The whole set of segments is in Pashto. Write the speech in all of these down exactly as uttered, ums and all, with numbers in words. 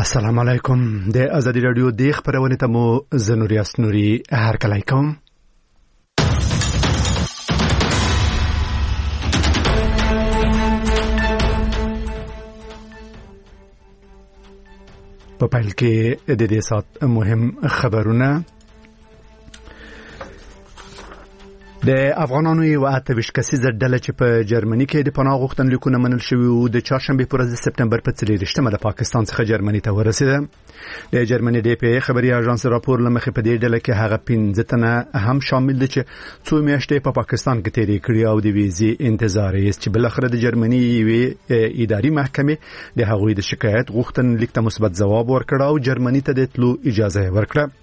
السلام علیکم. د ازادي رادیو د خبرونه ته مو زنوري اسنوري هر کله کوم. په پیل کې د دې سات مهم خبرونه. د افغانانو یو اته ویشت کسیزه ډله چې په جرمني کې د پناه غوښتنلیکونه منل شوي وو د چهارشنبه په ورځ د سپتمبر په څلېرویشتمه د پاکستان څخه جرمني ته ورسېده. د جرمني ډي پی ای خبري اژانس راپور لمخې په دې ډله کې هغه پنځه تنه هم شامل دي چې څو میاشتې په پاکستان کې تیرې کړې او د ویزې انتظار یې چې بل اخر د جرمني یوې اداري محکمې د هغوی د شکایت غوښتنلیک ته مثبت ځواب ورکړ او جرمني ته د تلو اجازه ورکړه.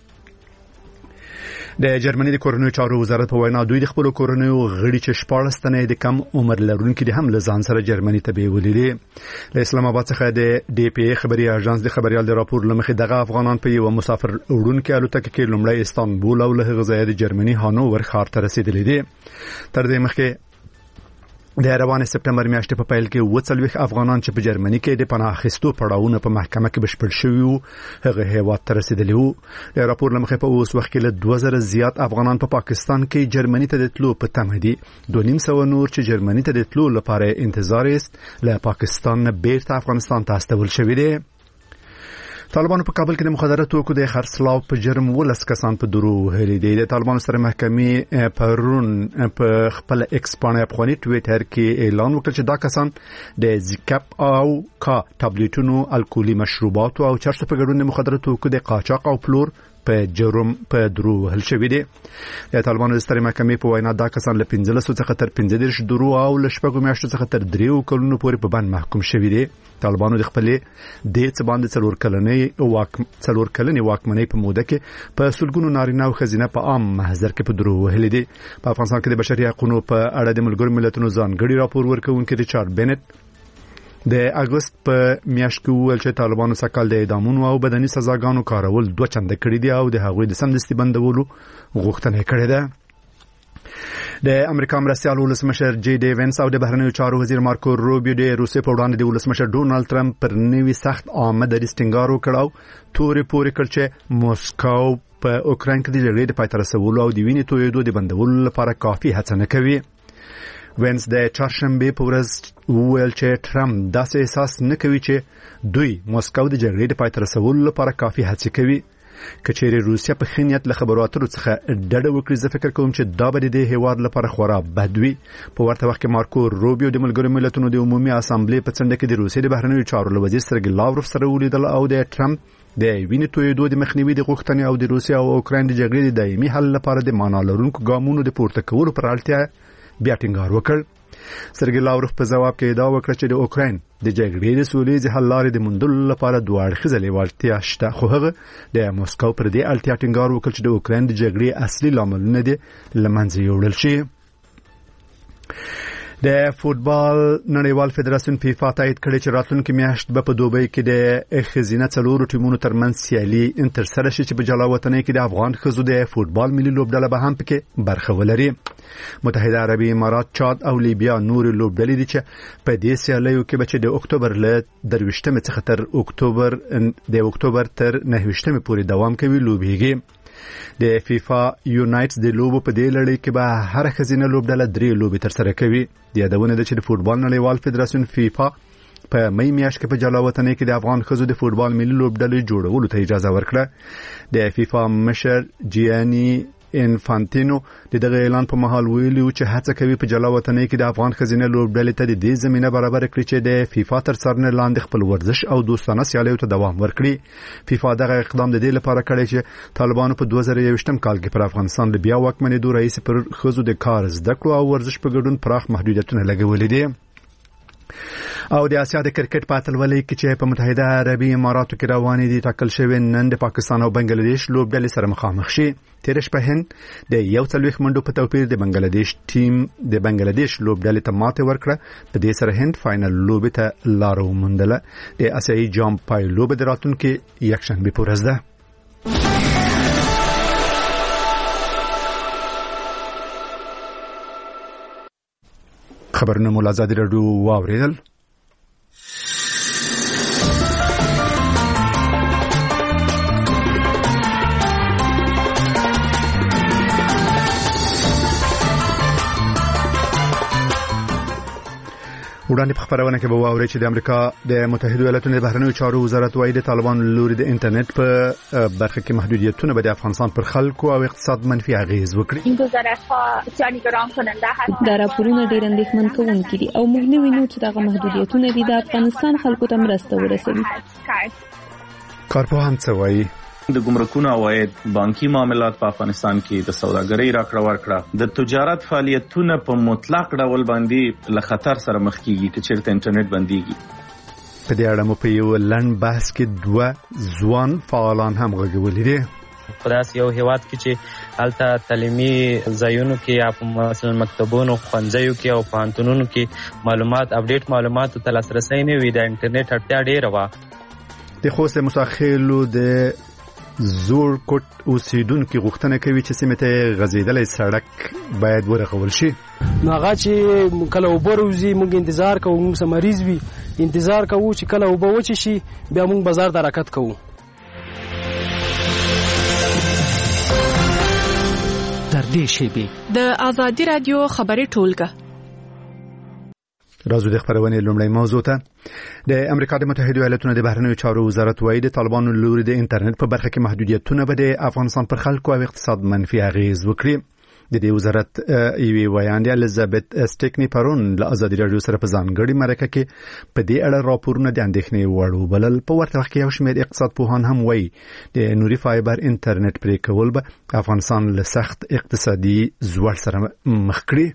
د جرمني د کورنیو چارو وزارت په وینا دوی د خپل کورنیو غړي چې شپږ تنه د کم عمر لرونکو دي هم له ځان سره جرمني ته بیولې دي. له اسلام آباد څخه د ډي پی ای خبري اژانس د خبريال د راپور لمخې دغه افغانان په یو مسافر وړونکو الوتکه کې لومړی استانبول او له غزا د جرمني هانوور ښار ته رسیدلې دي. تر دې مخکې د روانه سپتمبر میاشتې په پیل کې وڅلويخ افغانان چې په جرمني کې د پناه اخیستو پړاوونه په محکمه کې بشپړ شوي وو هغه هیواد ته رسیدلی وو. د راپور لمخې په اوس وخت کې له دوه زره زیات افغانان په پا پاکستان کې جرمني ته د تلو په تمه دي. دوه نیم سوه نور چې جرمني ته د تلو لپاره انتظار است له پاکستان نه بیرته افغانستان ته استول شوي دي. طالبانو په کابل کې د مخدره توکو د خرڅلاو په جرم ولس کسان په درو وهلي دي. د طالبانو سره محکمې پرون په خپل ایکس باندې افغاني ټویټر کې اعلان وکړ چې دا کسان د زیکاپ او کا ټابلیټونو الکولي مشروبات او چرسو په ګډون د مخدره توکو د قاچاق او پلور په جرم په درو وهل شوی دي. د طالبانو د سترې محکمې په وینا دا کسان له پنځلسو څخه تر پنځه دېرش درو او له شپږو میاشتو څخه تر دریو کلونو پورې په بند محکوم شوي دي. طالبانو د خپلې د څه باندې څلور کلنې واک څلور کلنې واکمنۍ په موده کې په سلګونو نارینه او ښځینه په عام محضر کې په درو وهلي دي. په افغانستان کې د بشري حقوقو په اړه د ملګرو ملتونو ځانګړي راپور ورکوونکي ریچارډ بینټ د اگست په میاشت کې ویل چې طالبانو سکهال د اعدامونو او بدني سزاګانو کارول دوه چنده کړی دي او د هغوی د سمدستي بندولو غوښتنه کړې ده. د امریکا مرستیال ولسمشر جی ډي وینس او د بهرنیو چارو وزیر مارکو روبیو د روسیې په وړاندې د ولسمشر ډونالد ټرمپ پر نوي سخت عامه دریځ ټینګار وکړ او تورې پورې کړ چې موسکو په اوکراین کې د جګړې د پای ته رسولو او د وینې تویېدو د بندولو لپاره کافي هڅه نه کوي. وینس د چهارشنبه په ورځ وویل چې ټرمپ داسې احساس نه کوي چې دوی موسکو د جګړې د پای ته رسولو لپاره کافي هڅې کوي. کچېرې روسیا په ښه نیت له خبرو اترو څخه ډډه وکړي زه فکر کوم چې دا به د هیواد لپاره خورا بد وي. په ورته وخت کې مارکو روبیو د ملګرو ملتونو د عمومي اسامبلې په څنډه کې د روسیې د بهرنیو چارو له وزیر سرګي لاوروف سره ولیدل او د ټرمپ د وینې تویېدو د مخنیوي د غوښتنې او د روسیا او اوکراین د جګړې د دایمي حل لپاره د معنا لرونکو ګامونو د پورته کولو پر اړتیا بیا ټینګار وکړ. سرګي لاوروف په جواب کې ادعا وکړه چې د اوکراین د جګړې د سولې حل لارې د موندلو لپاره دوه اړخیزه لیوالتیا شته خو هغه د موسکو پر دې اړتیا ټینګار وکړ چې د اوکراین د جګړې اصلي لاملونه دي لمنځه یوړل شي. د فوتبال نړیوال فدراسیون فیفا تایید کړی چې راتلونکي میاشت به په دوبۍ کې د ښځینه څلورو ټیمونو ترمنځ سیالي ترسره شي چې په جلاوطنۍ کې د افغان ښځو د فوتبال ملي لوبډله به هم پکې برخه ولري. متحده عربي امارات، چاد او لیبیا نور لوبډلې دي چې په دې سیالیو کې به چې د اکتوبر له درویشتمې څخه تر اکتوبر د اکتوبر تر نهویشتمې پورې دوام کوي لوبېږي. د فیفا یونایټس د لوبو په دې لړۍ کې به هر ښځینه لوبډله درې لوبې ترسره کوي. د یادونه ده چې د فوتبال نړیوال فدراسیون فیفا په مې میاشت کې په جلاوطنۍ کې د افغان ښځو د فوتبال ملي لوبډلې جوړولو ته اجازه ورکړه. د فیفا مشر جیانی انفانتینو د دغه اعلان په مهال ویلي چې هڅه کوي په جلاوطنۍ کې د افغان ښځینه لوبډلې ته د دې زمينه برابر کړي چې د فیفا تر څارنې لاندې خپل ورزش او دوستانه سیالیو ته دوام ورکړي. فیفا دغه اقدام د دې لپاره کړی چې طالبانو په دوه زره یوویشتم کال کې پر افغانستان د بیا واکمنېدو رئیس پر ښځو د کار زده کړو او ورزش په ګډون پراخ محدودیتونه لګولي دي. او د اسیا د کرکټ په اتلولۍ کې چې په متحده عربي اماراتو کې روانې دي ټاکل شوی نن د پاکستان او بنگلاديش لوبډلې سره مخامخ شي. تیر شپه هند د یو څلوېښت منډو په توپیر د بنگلاديش ټیم د بنگلاديش لوبډلې ته ماته ورکړه. په دې سره هند فائنل لوبې ته لار وموندله. د اسیایي جام پای لوبه د راتلونکي یکشنبه په ورځ ده. خبرونه مو له ازادي راډیو واوریدل. وړاندې په خبرونه کې به واوري چې د امریکا د متحده ایالاتو د بهرنیو چارو وزارت وايي د طالبان لوري د انټرنیټ په برخه کې محدودیتونه به د افغانستان پر خلکو او اقتصاد منفي اغیز وکړي. این گزارش‌ها بسیار نگران کننده هستند. دا راپورونه ډېر اندېښمن کوونکي دي او موږ نه وینو چې دغه محدودیتونه د افغانستان خلکو ته مرسته ورسوي. کارپوهان څه وایي؟ د ګمرکونو عواید، بانکي معاملات په افغانستان کې د سوداګرۍ راکړه ورکړه، د تجارت فعالیتونه په مطلق ډول باندې له خطر سره مخ کیږي چې چیرته انټرنیټ بنديږي. په دې اړه مو په یو لنډ بحث کې دوه ځوان فعالان هم غږولي دي. په داس یو هیواد کې چې هلته تعلیمي ځایونو کې یا په مثلا مکتبونو، ښوونځیو کې او پوهنتونونو کې معلومات اپډیټ معلوماتو ته لاسرسی نه وي، د انټرنیټ اړتیا ډېره وه. د خوست مساخیلو د زور کوټ اوسیدونکو غوښتنه کوي چې سیمه ته غزیدلې سړک باید ورغول شي. ناغه چې کله وبروزي موږ انتظار کوو، موږ سمریز وي انتظار کوو چې کله وبوچ شي بیا موږ بازار ته حرکت کوو. تر دې شی به د ازادي رادیو خبري ټولګه راځو د خبرونې لومړی موضوع ته. د امریکا د متحده ایالاتو د بهرنیو چارو وزارت وايي د طالبانو لوري د انټرنیټ په برخه کې محدودیتونه به د افغانستان پر خلکو او اقتصاد منفي اغیز وکړي. د دې وزارت ایوي ویاندې الیزابت سټیکنی پرون له ازادي رادیو سره په ځانګړي مرکه کې په دې اړه راپورونه د اندېښنې وړ وبلل. په ورته وخت کې یو شمېر اقتصاد پوهان هم وايي د نوري فایبر انټرنیټ پرې کول به افغانستان له سخت اقتصادي زوړ سره مخ کړي.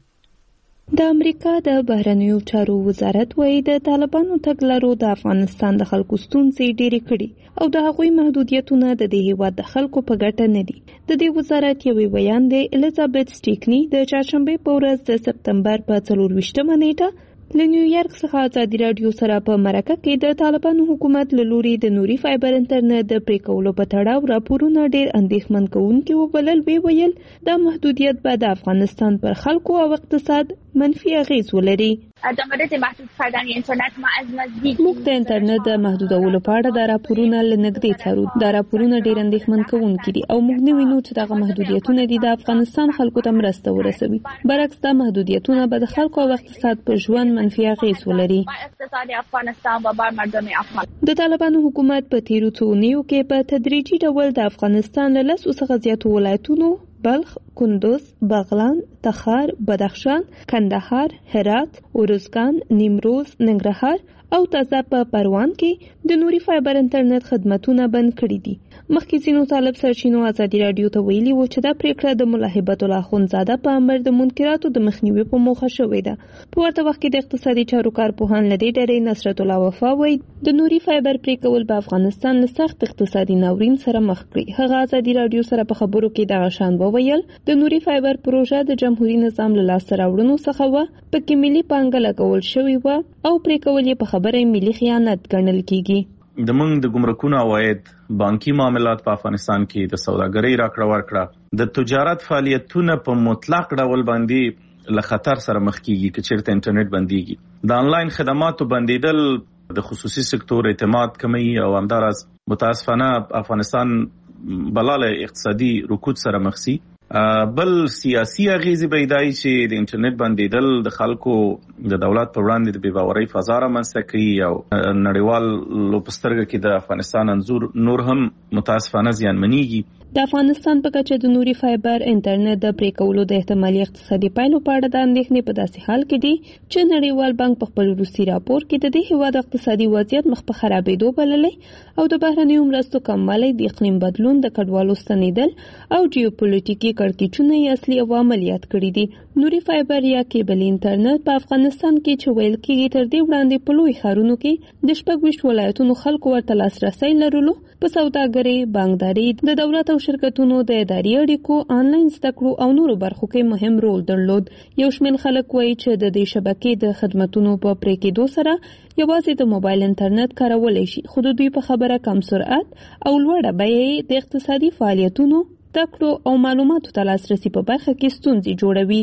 د امریکا د بهرنیو چارو وزارت وايي د طالبانو تګلارو د افغانستان د خلکو ستونزې ډېرې کړي او د هغوی محدودیتونه د دې هیواد د خلکو په ګټه نه دي. د دې وزارت یو بیان دی الیزابت سټیکنی د چهارشنبه په ورځ د سپتمبر په څلور ویشتمه نیټه له نیویارک څخه ازادي رادیو سره په مرکه کې د طالبانو حکومت له لوري د نوري فایبر انټرنیټ د پرې کولو په تړاو راپورونه ډېر اندېښمن کوونکي وبلل. وی ویل دا محدودیت به د افغانستان پر خلکو او اقتصاد منفي اغیز ولري. در مورد محدود کردن اینترنت ما از نزدیک موږ د انټرنیټ د محدودولو په اړه د راپورونه له نږدې څارو. دا راپورونه ډېر اندېښمن کوونکي دي او موږ نه وینو چې دغه محدودیتونه د افغانستان خلکو ته مرسته ورسوي. برعکس دا محدودیتونه به د خلکو او اقتصاد په ژوند منفي اغیز ولري. اقتصاد افغانستان و بر مردم افغان د طالبانو حکومت په تیرو څو اونیو کې په تدریجي ډول د افغانستان له لسو څخه زیاتو ولایتونو بلخ، کندوز، بغلان، تخار، بدخشان، کندهار، هرات، اروزګان، نیمروز، ننګرهار او تازه په پروان کې د نوري فایبر انټرنیټ خدماتونه بند کړي دي. مخکې ځینو طالب سرچینو ازادي رادیو ته ویلي و چې دا پریکړه د ملا هیبت الله اخوندزاده په امر د منکراتو د مخنیوي په موخه شوې ده. په ورته وخت کې د اقتصادي چارو کارپوهان لدی ډېرې نصرت الله وفا وایي د نوري فایبر پرې کول په افغانستان له سخت اقتصادي ناورین سره مخ کړي. هغه ازادي رادیو سره په خبرو کې دغه شان وویل د نوري فایبر پروژه د جمهوریت نظام له لاسته راوړنو څخه و په کې ملي پانګه لګول شوې و او پرې کول یې په خبره ملي خیانت ګڼل کیږي. د موږ د ګمرکونو عواید، بانکي معاملات په افغانستان کې د سوداګرۍ راکړه ورکړه، د تجارت فعالیتونه په مطلق ډول باندې له خطر سره مخ کیږي چې چیرته انټرنیټ بنديږي. د انلاین خدماتو بندیدل د خصوصي سکتور اعتماد کمی او همدارس متاسفانه افغانستان بلاله اقتصادي رکود سره مخ سي. بل سیاسي اغیزې پیدای چې د انټرنیټ بندیدل د خلکو د دولت پر وړاندې د بی‌باورۍ فضا رامنځته کوي او نړیوال لوپسترګه کې د افغانستان انځور نور هم متاسفانه زیانمنېږي. د افغانستان په کچه د نوري فایبر انټرنیټ د پرې کولو د احتمالي اقتصادي پایلو په اړه د اندېښنې په داسې حال کې دي چې نړیوال بانک په خپل وروستي راپور کې د دې هیواد اقتصادي وضعیت مخ په خرابېدو بللی او د بهرنیو مرستو کموالی، د اقلیم بدلون، د کډوالو ستنېدل او جیوپولیټیکي کړکېچونه یې اصلي عوامل یاد کړي دي. نوري فایبر یا کیبل انټرنیټ په افغانستان کې چې ویل کېږي تر دې وړاندې په لوی ښارونو کې د شپږ ویشت ولایتونو خلکو ورته لاسرسی لرلو. په سوداګرۍ، بانکداري، د دولت او شرکتونو د اداري اړیکو، آنلاین زده کړو او نورو برخو کې مهم رول درلود. یو شمېر خلک وایي چې د دې شبکې د خدماتونو په پرې کېدو سره یوازې د موبایل انټرنیټ کارولی شي، خو د دوی په خبره کم سرعت او لوړه بیه د اقتصادي فعالیتونو، زده کړو او معلوماتو ته لاسرسي په برخه کې ستونزې جوړوي.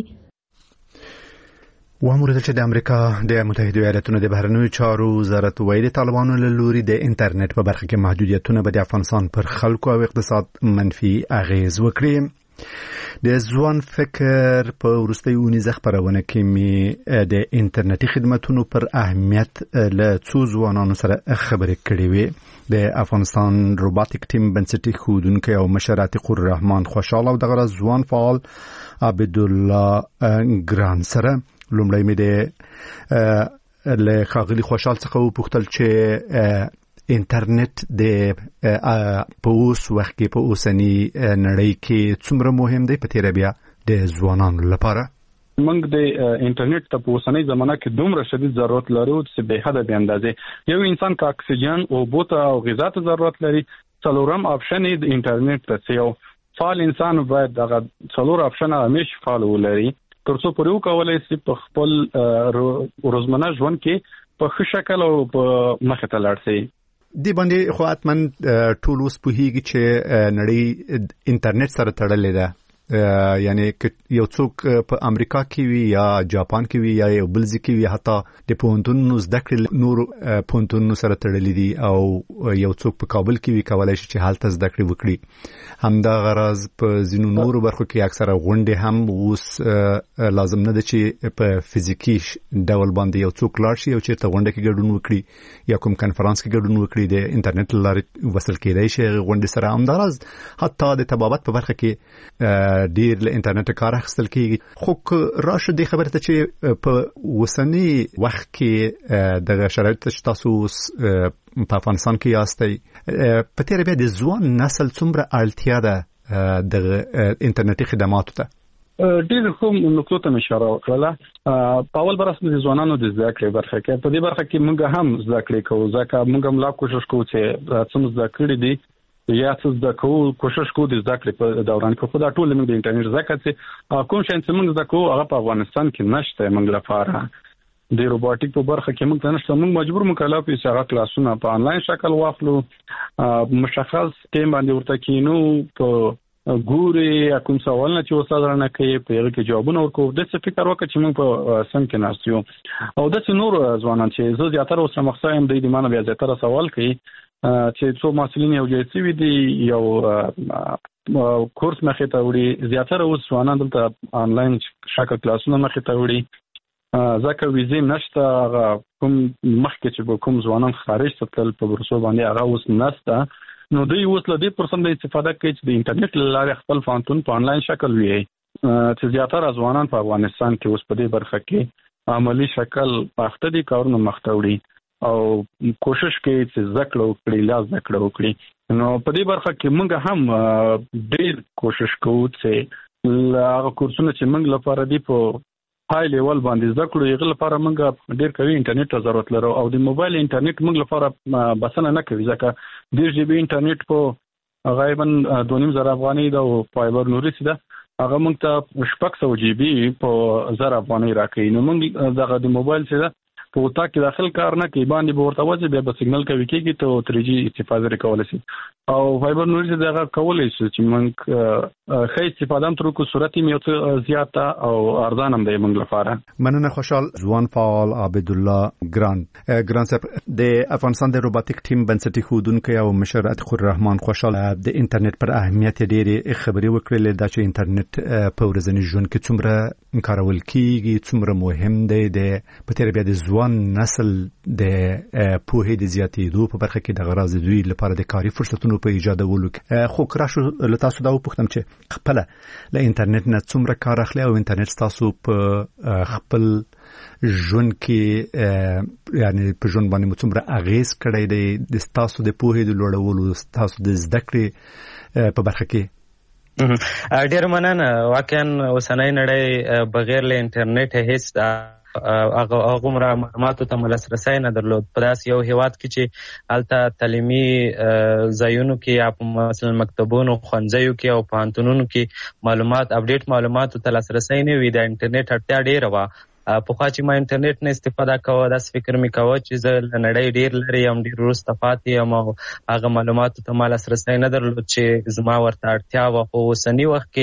وامور چې د امریکا د متحده ایالاتو د بهرنیو چارو وزارت وايي د طالبانو له لوري د انټرنیټ په برخه کې محدودیتونه به د افغانستان پر خلکو او اقتصاد منفي اغیز وکړي. د ځوان فکر په وروستۍ اونیزه خبرونه کې می د انټرنیټي خدماتونو پر اهمیت له څو ځوانانو سره خبرې کړې وې. د افغانستان روباتیک ټیم بنسټي ښودونکی او مشر عتیق الرحمن خوشحال او دغه ځوان فعال عبدالله ګران سره لومړی می د له خاغلی خوشحال څخه وپوښتل چې انټرنیټ د په اوس وخت کې په اوسنی نړۍ کې څومره مهم دی په تیر بیا د ځوانانو لپاره؟ موږ د انټرنیټ ته په اوسنۍ زمانه کې دومره شدید ضرورت لرو چې به حد به اندازې یو انسان کا اکسیجن او بوته او غذا ته ضرورت لري. څلورم آپشن د انټرنیټ ته یو فعال انسان باید دغه څلور آپشن همیشه فعال ولري ترڅو پر یو کولای شي په خپل روزمره ژوند کې په ښه شکل او په مخه ته لاړ شي. دی باندې خو اتمن ټول اوس پوهیږي چې نړۍ انټرنیټ سره تړلې ده، یعنی یو څوک په امریکا کې وي یا جاپان کې وي یا یو بل ځای کې وي، حتی د پوهنتونونو زده کړې نور پوهنتونونو سره تړلې دي او یو څوک په کابل کې وي کولای شي چې هلته زده کړې وکړي. همدا غرض په ځینو نورو برخو کې اکثره غونډې هم اوس لازم نه ده چې په فزیکی ډول باندې یو څوک لاړ شي او چیرته غونډه کې ګډون وکړي یا کوم کنفرانس کې ګډون وکړي. د انټرنیټ لارې وصل کېدای شي غونډې سره. همدا غرض حتی د طبابت په برخه کې ډیر له انټرنیټ کار اخیستل کیږي. خو راشه د خبره ته چې په اوسنی وخت کې د شرایط تاسو په افغانستان کې یاستئ، په تیر بیا د ځوان نسل څومره اړتیا ده د انټرنیټي خدماتو ته؟ ډیر کوم نقطو ته اشاره وکړه. په اول برخه د ځوانانو د زده کړې برخه کې په دې برخه کې موږ هم زده کړې کوو، ځکه موږ هم لا کوشش کوو چې څومره زده کړې دي یا څه زده کوو، کوشش کوو د زده کړې په دوران کې. خو دا ټول موږ د انټرنیټ زده کړې کوم شي چې موږ زده کوو هغه په افغانستان کې نشته. موږ لپاره د روبوټیک په برخه کې موږ نشته. موږ مجبور مکلف یو چې هغه کلاسونه په انلاین شکل واخلو، مشخص ټیم باندې ورته کینو، په ګوري کوم سوال نه چې استاد رانه کوي په هغه کې جوابونه ورکوو. د څه فکر وکړه چې موږ په سم کې ناستیو او د څه نور ځوانان چې زه زیاتره اوس مخصایم د دې معنی بیا زیاتره سوال کوي چې څو مسلین یو ځای سی وي دي یو کورس مخه ته وړي. زیاتره اوس ځوانان دلته انلاین شکل کلاسونه مخه ته وړي ځکه ویزې نشته. کوم مخکې چې کوم ځوانان خارج ته تل په ورسو باندې هغه اوس نشته، نو دوی اوس له دې پرسم د استفاده کوي چې د انټرنیټ لارې خپل فانتون په انلاین شکل وي. چې زیاتره ځوانان په افغانستان کې اوس په دې برخه کې عملی شکل پخته دي، کارونه مخته وړي او کوشش کوي چې زکړه وکړي، لاس زکړه وکړي. نو په دې برخه کې موږ هم ډېر کوشش کوو چې هغه کورسونه چې موږ لپاره دی په های لیول باندې زکړو یغه لپاره موږ ډېر کوي انټرنیټ ته ضرورت لرو او د موبایل انټرنیټ موږ لپاره بسنه نه کوي ځکه ډېر جی بي انټرنیټ په غالبا دوه نیم زره افغانۍ دا او فایبر نوري سي دا هغه موږ ته شپږ سوه جی بي په زره افغانۍ راکړي. نو موږ دغه د موبایل سي دا په وتا کې داخل کار نه کوي باندې به ورته وځي بیا به سیګنل کوي کېږي ته تری جی استفاده لري کولای شي او فایبر نوري دغه کولای شي چې موږ خې استفاده هم تر کو صورت یې زیاته او ارزان هم دی موږ لپاره. مننه خوشحال. ځوان فعال عبدالله ګران ګران صاحب د افغانستان د روباتیک ټیم بنسټي ښودونکی او مشر عتیق الرحمن خوشحال د انټرنیټ پر اهمیت ډېرې خبرې وکړلې دا چې انټرنیټ په ورځني ژوند کې څومره کارول کیږي، څومره مهم دی د په تیر بیا د ځوان نسل د پوهې د زیاتېدو په برخه کې د غراض دوی لپاره د کاري فرصتونو په ایجادولو کې. خو کراشو له تاسو دا وپوښتم چې خپل له انټرنیټ نه څومره کار اخلي او انټرنیټ تاسو په خپل ژوند کې یعنی په ژوند باندې څومره اغیز کړی دی د تاسو د پوهې د لوړولو، تاسو د زده کړې په برخه کې؟ ډېر مننه. واقعا اوسنۍ نړۍ بغیر له انټرنیټ هیڅ هغه هغومره معلوماتو ته لاسرسی نه درلود. په داسې یو هیواد کې چې هلته تعلیمي ځایونو کې یا په مثلا مکتبونو، ښوونځیو کې او پوهنتونونو کې معلومات اپډیټ معلوماتو ته لاسرسی نه وي، د انټرنیټ اړتیا ډېره وه. پخوا چې ما انټرنیټ نه استفاده کوه داسې فکر مې کوه چې زه له نړۍ ډېر لرې یم، ډېر وروسته پاتې یم او هغه معلوماتو ته ما لاسرسی نه درلود چې زما ورته اړتیا وه. خو اوسني وخت کې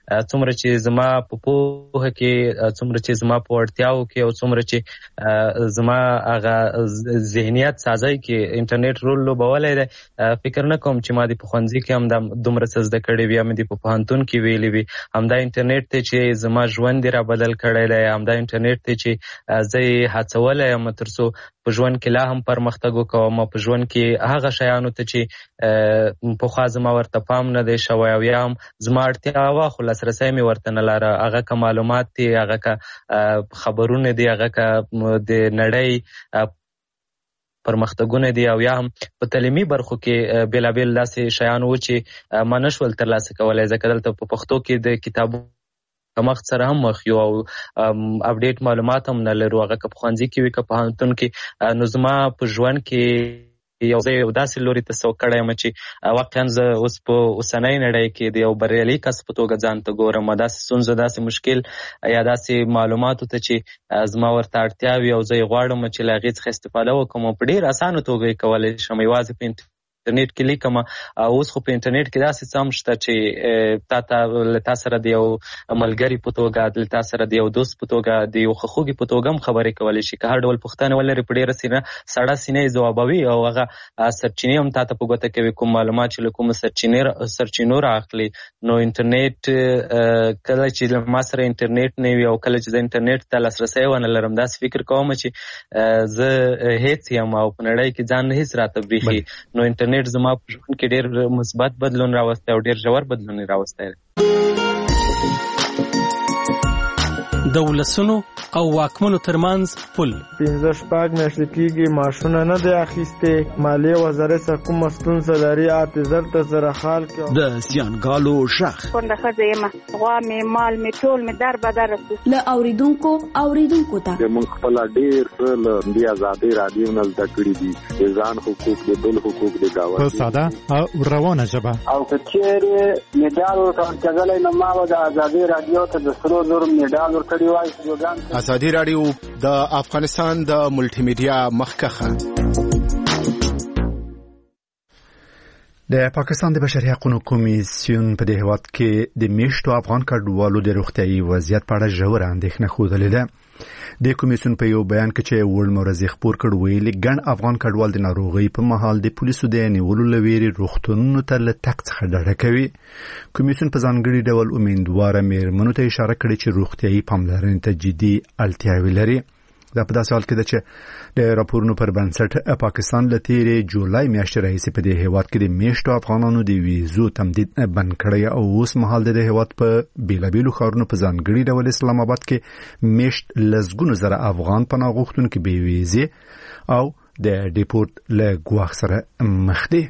څومره چې زما په پوهه کې څومره چې زما په وړتیاو کې او څومره چې زما هغه ذهنیت سازی کې انټرنیټ رول لوبولی دی فکر نه کوم چې ما دې په ښوونځي کې هم دا دومره څه زده کړي وي یا مې دې په پوهنتون کې ویلي وي. همدا انټرنیټ دی چې زما ژوند یې را بدل کړی دی. همدا انټرنیټ دی چې زه یې هڅولی یم تر څو په ژوند کې لا هم پرمختګ وکوم او په ژوند کې هغه شیانو ته چې پخوا زما ورته پام نه دی شوی او یا هم زما اړتیا وه خو لاسرسی مې ورته نه لاره. هغه که معلومات دي، هغه که خبرونه دي، هغه که د نړۍ پرمختګونه دي او یا هم په تعلیمي برخو کې بېلابېل داسې شیان وو چې ما نشول ترلاسه کولی ځکه دلته په پښتو کې د کتابونو کمښت سره هم مخ یو او اپډیټ معلومات هم نه لرو. هغه که په ښوونځي کې وي که په پوهنتون کې. نو زما په ژوند کې یو ځای یو داسې لوري ته سوق کړی یم چې واقعا زه اوس په اوسنۍ نړۍ کې د یو بریالي کس په توګه ځان ته ګورم. داسې ستونزه، داسې مشکل یا داسې معلوماتو ته چې زما ورته اړتیا وي او زه یې غواړم چې له هغې څخه استفاده وکړم او په ډېر اسانه توګه یې کولی شم. یوازې په انټرنیټ کې لیکم. اوس خو په انټرنیټ کې داسې څه هم شته چې تا ته له تا سره د یو ملګري په توګه، له تا سره د یو دوست په توګه، د یو خواخوږي په توګه هم خبرې کولی شي. که هر ډول پوښتنه ولري په ډېره سینه سړه سینه یې ځوابوي او هغه سرچینې هم تا ته په ګوته کوي، کوم معلومات چې له کومو سرچینې سرچینو رااخلي. نو انټرنیټ کله چې له ما سره انټرنیټ نه وي او کله چې زه انټرنیټ ته لاسرسی ونه لرم داسې فکر کوم چې زه هېڅ یم او په نړۍ کې ځان هېڅ راته برېښي. نو انټرنیټ زما په ژوند کې ډېر مثبت بدلون راوستی او ډېر ژور بدلون راوستی دی. د ولسونو او واکمنو ترمنځ پل پنځه شپږ میاشتې کېږي معاشونه نه دی اخیستې. مالیې وزارت څخه کومه ستونزه لري اته زر ته زره خال کې د زیانګالو غږ کونډه ښځه یم، غوا مې مال مې ټول مې در بدر رسو له اوریدونکو اوریدونکو ته موږ خپل ډېر څه له دې ازادۍ راډیو نه زده کړي دي، د ځان حقوق، د بل حقوق، د ګاونډي په ساده او روانه ژبه. او که چېرې مډال ورکول کېدلی نو ما به د ازادۍ راډیو ته د سرو زرو مډال ورکړی وای. ازادي راډیو د افغانستان د ملټي میډیا مخکخه. د پاکستان د بشري حقوقو کمیسیون په دې هیواد کې د میشتو افغان کډوالو د روغتیايي وضعیت په اړه ژوره اندېښنه ښودلې ده. د کمیسیون په یو بیان کې چې وړ مورزي خبر کړ ویلي ګڼ افغان کډوال د ناروغي په مهال د پولیسو د نیولو لويري روغتونونو ته له تک څخه ډډه کوي. کمیسیون په ځانګړي ډول امیدواره مېرمنو ته اشاره کړې چې روغتیايي پاملرنې ته جدي اړتیاوې لري. دا په داسې حال کې ده چې د راپورونو پر بنسټ پاکستان له تیرې جولای میاشتې راهیسې په دې هیواد کې د میشتو افغانانو د ویزو تمدید بند کړی او اوس مهال د هیواد په بیلابیلو ښارونو په ځانګړي ډول اسلام آباد کې میشت لسګونو زره افغان پناه غوښتونکي بې ویزې او د ډیپورت له ګواښ سره مخ دي.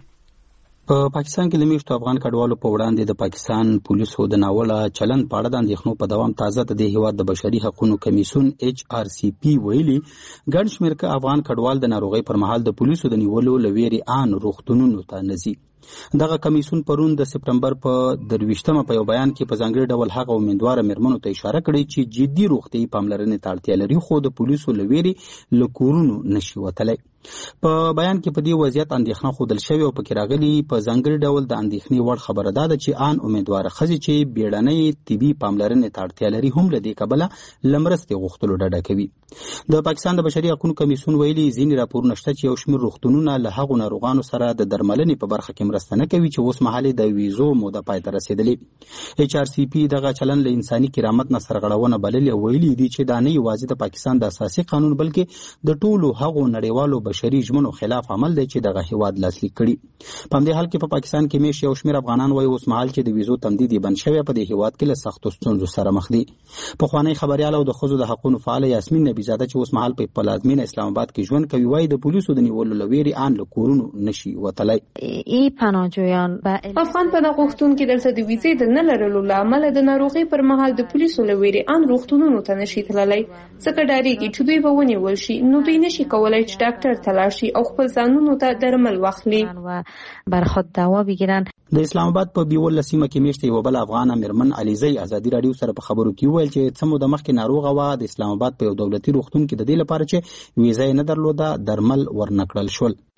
په پاکستان کې د میشتو افغان کډوالو په وړاندې د پاکستان پولیسو د ناوړه چلند په اړه د اندېښنو په دوام تازه د دې هیواد د بشري حقوقو کمیسیون ایچ آر سی پی ویلي ګڼ شمېر افغان کډوال د ناروغۍ پر مهال د پولیسو د نیولو له ویرې ان روغتونونو ته نه ځي. دغه کمیسیون پرون د سپټمبر په درویشتمه په یو بیان کې په ځانګړي ډول هغه امیدواره مېرمنو ته اشاره کړې چې جدي روغتیايي پاملرنې ته اړتیا لري خو د پولیسو له ویرې له کورونو نشي وتلی. په بیان کې په دې وضعیت اندېښنه ښودل شوې او پکې راغلي په ځانګړي ډول د اندېښنې وړ خبره ده چې ان امیدواره ښځې چې بیړنۍ طبي پاملرنې ته اړتیا لري هم له دې کبله له مرستې غوښتلو ډډه کوي. د پاکستان د بشري حقوقو کمیسیون ویلي ځینې راپورونه شته چې یو شمېر روغتونونه له هغو ناروغانو سره د درملنې په برخه کې مرسته نه کوي چې اوس مهال د ویزو موده پای ته رسېدلې. ایچ آر سی پی دغه چلن له انساني کرامت نه سرغړونه بللې او ویلي دي چې دا نه یوازې د پاکستان د اساسي قانون بلکې د ټولو هغو نړیوالو بشري ژمنو خلاف عمل دی چې دغه هیواد لاسلیک کړي. په همدې حال کې په پاکستان کې میش یو شمېر افغانان وایي اوس مهال چې د ویزو تمدید بند شوی په دې هیواد کې له سختو ستونزو سره مخ دي. پخوانی خبريال او د ښځو د حقوقو فعال یاسمین نبیزاده چې اوس مهال په پلازمینه اسلام آباد کې ژوند کوي وایي د پولیسو د نیولو له ویرې ان له کورونو نشي وتلی. ای پناهجویان افغان پناه غوښتونکي دلته د ویزې د نه لرلو له امله د ناروغۍ پر مهال د پولیسو له ویرې ان روغتونونو ته نشي تللی ځکه ډارېږي چې دوی به ونیول شي نو دوی نشي کولی چې ډاکټر ته لاړ شي او خپل ځانونو ته درمل واخلي و بر خود دوا بگیرن. د اسلام آباد په بیول سیمه کې میشته یو بل افغان مېرمن علیزی ازادي راډیو سره په خبرو کې ویل چې څه موده مخکې ناروغه وه د اسلام آباد په یو دولتي روغتون کې د دې لپاره چې ویزه یې نه درلوده درمل ورنکړل شول.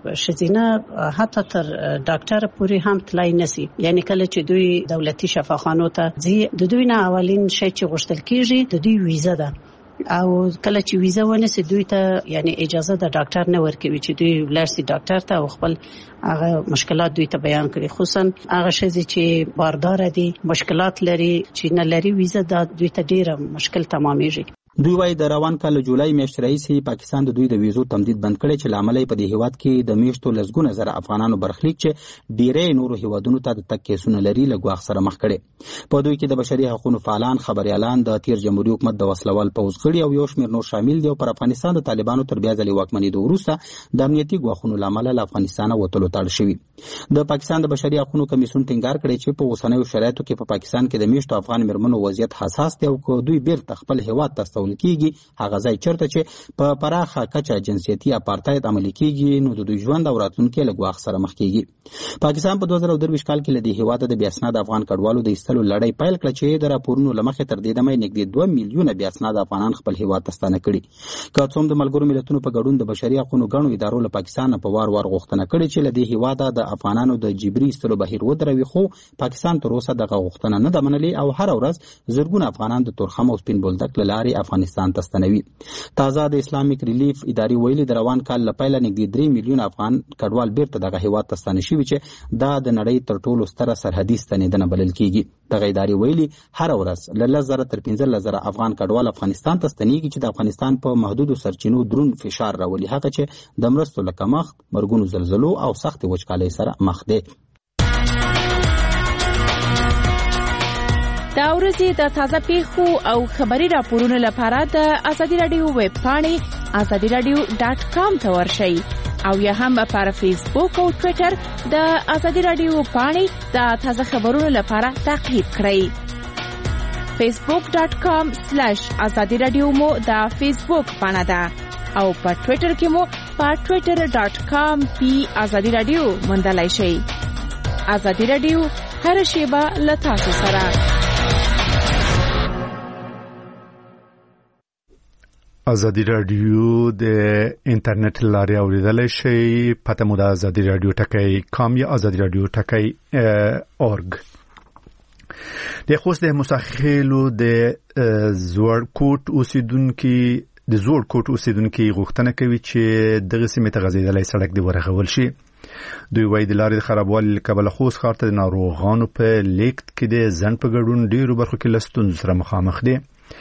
شزینه حتی تر ډاکټر پورې هم تلای نسی. یعنی کله چې دوی دولتي شفاخانو ته ځي د دوی نه اولین شی چې غوښتل کیږي د دوی ویزه ده او کله چې ویزه ونیسي دوی ته یعنی اجازه د ډاکټر نه ورکوي چې دوی ولرسي ډاکټر ته او خپل هغه مشکلات دوی ته بیان کړي. خصوصا هغه شې چې باردار دي مشکلات لري چې نه لري ویزه د دوی ته ډیره مشکل تمامېږي. دوی وايي د روان کال جولای میاشتې راهیسې پاکستان د دوی د ویزو تمدید بند کړي چې لامل په دې هیواد کې د میاشتو لسګونه زره افغانانو برخلیک چې ډیری نورو هیوادونو ته د تک کیسونه لري له ګواښ سره مخ کړي. په دوی کې د بشري حقوقو فعالان، خبريالان، د تیر جمهوریت حکومت د وسلوال پوځ غړي او یو شمېر نور شامل دي او پر افغانستان د طالبانو تر بیا ځلې واکمنېدو وروسته د امنیتي ګواښونو لامل له افغانستان وتلو ته اړ شوي. د پاکستان د بشري حقوقو کمیسیون ټینګار کړی چې په اوسنیو شرایطو کې په پاکستان کې د میاشتو افغان مېرمنو وضعیت حساس دی او که دوی بیرته خپل هیواد ته ستول کیږي هغه ځای چیرته چې په پراخه کچه جنسیتي اپارتاید عملي کیږي نو د دوی ژوند او راتلونکي له ګواښ سره مخ کیږي. پاکستان په دوه زره درویشت کال کې له دې هیواده د بې اسناده افغان کډوالو د ایستلو لړۍ پیل کړه چې د راپورونو له مخې تر دې دمه نږدې دوه میلیونه بې اسناده افغانان خپل هیواد ته ستانه کړي. که څوم د ملګرو ملتونو په ګډون د بشري حقوقو ګڼو ادارو له پاکستان په وار وار غوښتنه کړې چې له دې هیواده د افغانانو د جبري ایستلو بهیر ودروي خو پاکستان تر اوسه دغه غوښتنه نه ده منلې او هر ورځ زرګونه افغانان د تورخم او سپین بولدک له لارې افغانستان ته ستنوي. تازه د اسلامیک ریلیف ادارې ویلي د روان کال له پیله نږدې درې میلیونه افغان کډوال بیرته دغه هیواد ته ستانه شوي چې دا د نړۍ تر ټولو ستره سرحدي ستنېدنه بلل کیږي. دغه ادارې ویلي هر ورځ له لس زره تر پنځلس زره افغان کډوال افغانستان ته ستنېږي چې د افغانستان په محدودو سرچینو دروند فشار راولي هغه چې د مرستو له کمښت، مرګونو زلزلو او سختې وچکالۍ سره مخ دی. دا ورځې د تازه پیښو او خبري راپورونو لپاره د ازادي رادیو ویب پاڼې ازادي رادیو ډاټ کام ته ورشئ او یا هم پر فیسبوک او ټوئیټر د ازادي رادیو پاڼې د تازه خبرونو لپاره تعقیب کړئ. فیسبوک ډاټ کام سلیش ازادي رادیو مو د فیسبوک پاڼه ده او په ټوئیټر کې مو په ټوئیټر ډاټ کام پی ازادي رادیو موندلای شئ. ازادي رادیو هر شیبه له تاسو سره. ازادي رادیو د انټرنیټ لارې اوریدلای شئ. پته مو د ازادي رادیو ټکی کام یا ازادي رادیو ټکی اورګ. د خوست د مساخیلو د زوړ کوټ اوسیدونکو د زوړ کوټ اوسیدونکو غوښتنه کوي چې دغه سیمه ته غځیدلای سړک دی ورغول شي. دوی وايي د لارې خرابوالي له کبله خوست ښار ته د ناروغانو په لیکت کې د ځنډ په ګډون ډیرو برخو کې له ستونزو سره مخامخ دي.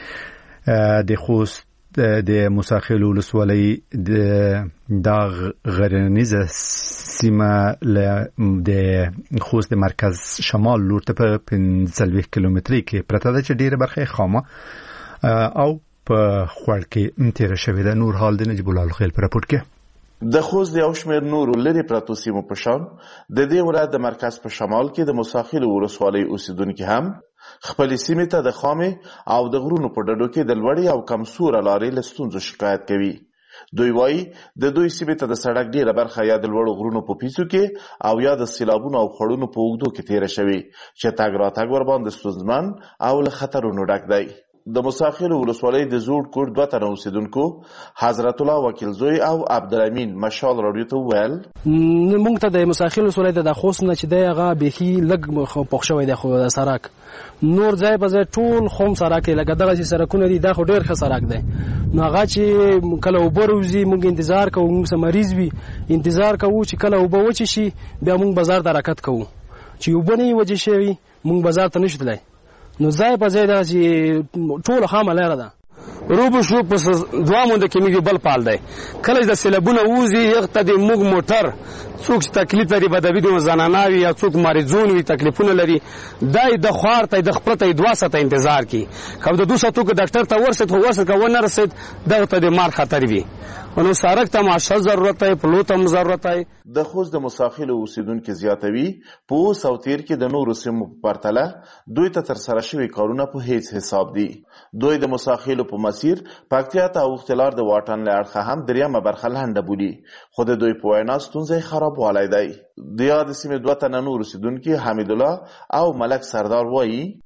د خوست د موساخیل ولسوالۍ د داغ غرنیزه سیمه له د خوست د مرکز شمال لور ته په پنځه کیلومتري کې پرته ده چې ډیره برخه خامه او په خوړ کې تیر شوې ده. نور حال د نجیب الله الخیل پر راپورټ کې د خوست د یو شمېر نورو لرې پرتو سیمو په شان د دې ولایت د مرکز په شمال کې د موساخیل ولسوالۍ اوسیدونکي هم خپل سیمې ته د خامې او د غرونو په ډډو کې د لوړې او کمزوره لارې له ستونزو شکایت کوي. دوی وایي د دوی سیمې ته د سړک ډیره برخه یا د لوړو غرونو په پیڅو کې او یا د سیلابونو او خړونو په اوږدو کې تیره شوې چې تګ راتګ ورباندې ستونزمن او له خطرونو ډک دی. د موساخیل ولسوالۍ د زوړ کوټ دوه تنه اوسیدونکو حضرت الله وکیل زوی او عبدالامین مشال راډیو ته وویل موږ ته د موساخیل ولسوالۍ د خوست نه چې دی هغه بیخي لږ پوښ شوی دی خو د سړک نور ځای په ځای ټول خوم سړک دی لکه دغسې سړکونه دي دا خو ډېر ښه سړک دی نو هغه چې کله اوبه روځي موږ انتظار کوو موږ څه مریض وي انتظار کوو چې کله اوبه وچې شي بیا موږ بازار ته حرکت کوو چې اوبه نه وي وچې شوي موږ بازار ته نشو تللی نو ځای په ځای دغسې ټوله خامه لاره ده روبو شو پس دوه مونده کې موږ بل پال دی کله چې د سیلابونه ووځي هغه ته د موږ موټر څوک چې تکلیف لري بدوي د زنانه وي یا څوک مریضون وي تکلیفونه لري دا د خوار ته د خپل ته دوه ساعته انتظار کی خو د دوه ساعتو کې ډاکټر ته ورسېد خو ورسېد که ونه رسېد دغه ته د مار خطر وي نو سړک ته معاشه ضرورت دی پلو ته هم ضرورت دی. د خوست د موساخیلو اوسیدونکي زیاتوي په اوس او تیر کې د نورو سیمو په پرتله دوی ته ترسره شوي کارونه په هیڅ حساب دي. دوی د موساخیلو په مسیر پکتیا ته اوښتې لار د واټن له اړخه هم دریمه برخه لنډه بولي خو د دوی په وینا ستونزه یې خرابوالی دی. د یادې سیمې دوه تنه نور اوسیدونکي حمید الله او ملک سردار وایي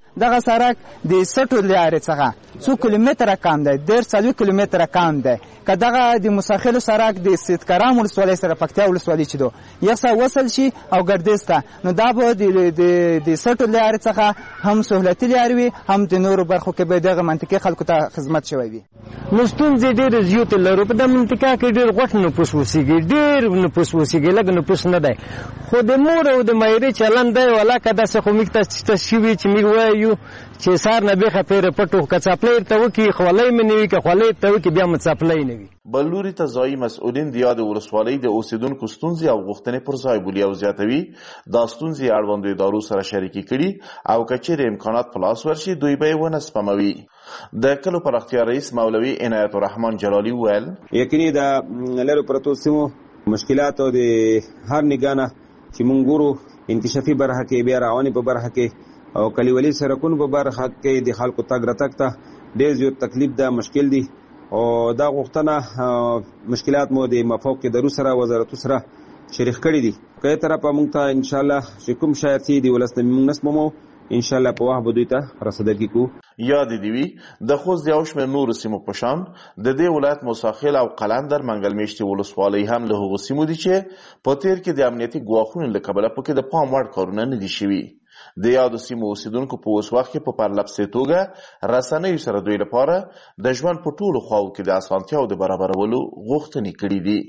دغه سړک د سټو لارې څخه څو کیلومتره کم دی ډېر څلوېښت کیلومتره کم دی که دغه د مساخلو سړک د سیدکرام ولسوالۍ سره پکتیا ولسوالۍ چې دو یو څه وصل شي او ګردیز ته نو دا به د سټو لارې څخه هم سهولتي لارې وي هم د نورو برخو کې به دغه منطقې خلکو ته خدمت شوی وي. نو ستونزې ډېرې زیاتې لرو په دې منطقه کې ډېر غوښ نفوس اوسېږي ډېر نفوس اوسېږي لږ نفوس نه دی خو د مور او د مایرې چلند دی ولاکه داسې خو موږ ته شوي چې موږ وایو چې سار نه بیخه پیره پټو که څپلۍ ورته وکړي خولۍ مې نه وي که خولۍ ورته وکړي بیا مو څپلۍ نه وي. بل لوري ته ځایي مسؤلین د یادې ولسوالۍ د اوسېدونکو ستونزې او غوښتنې پر ځای بولي او زیاتوي دا ستونزې اړوندو ادارو سره شریکې کړي او که چیرې امکانات په لاس ورشي دوی به یې ونه سپموي. د کلو پراختیا رئیس مولوي عنایت الرحمن جلالي وویل یقیني د لرو پرتو سیمو مشکلاتو د هر نګانه چې مونږ ګورو انکشافي برخه کې بیا رواني په برخه کې او کلیوالي سرکونو په برخه کې د خلکو تګ راتګ ته ډېر زیات تکلیف ده مشکل دي او دا غوښتنه مشکلات مو د مفوق ادارو سره وزارتو سره شریک کړي دي که یې طرفه مونږ ته انشاءالله چې کوم شاید چې د ولس نه مونږ نسپمو انشاءالله په وخت به دوی ته رسېدګي کوو. یاد دې وي د خوست د یو شمېر نورو سیمو په شان د دې ولایت موساخیل او قلندر منګل میشتې ولسوالۍ هم له هغو سیمو دي چې په تېر کې د امنیتي ګواښونو له کبله پکې د پام وړ کارونه نه دي شوي. د یادو سیمو اوسېدونکو په اوس وخت کې په پرلپسې توګه رسنیو سره دوی لپاره د ژوند په ټولو خواو کې د اسانتیاو د برابرولو غوښتنې کړي دي.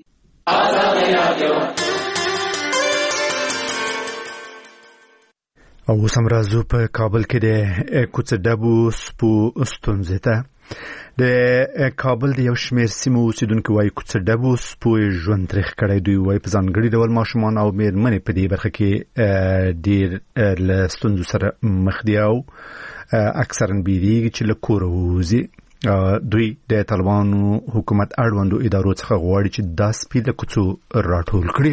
او اوس هم راځو په کابل کې د کوڅډبو سپو ستونزې ته. د کابل د یو شمېر سیمو اوسېدونکي وایي کوڅډبو سپو ژوند تریخ کړی. دوی وایي په ځانګړي ډول ماشومان او مېرمنې په دې برخه کې ډېر له ستونزو سره مخ دي او اکثرا بیریږي چې له کوره ووځي. دوی د طالبانو حکومت اړوندو ادارو څخه غواړي چې دا سپي له کوڅو راټول کړي.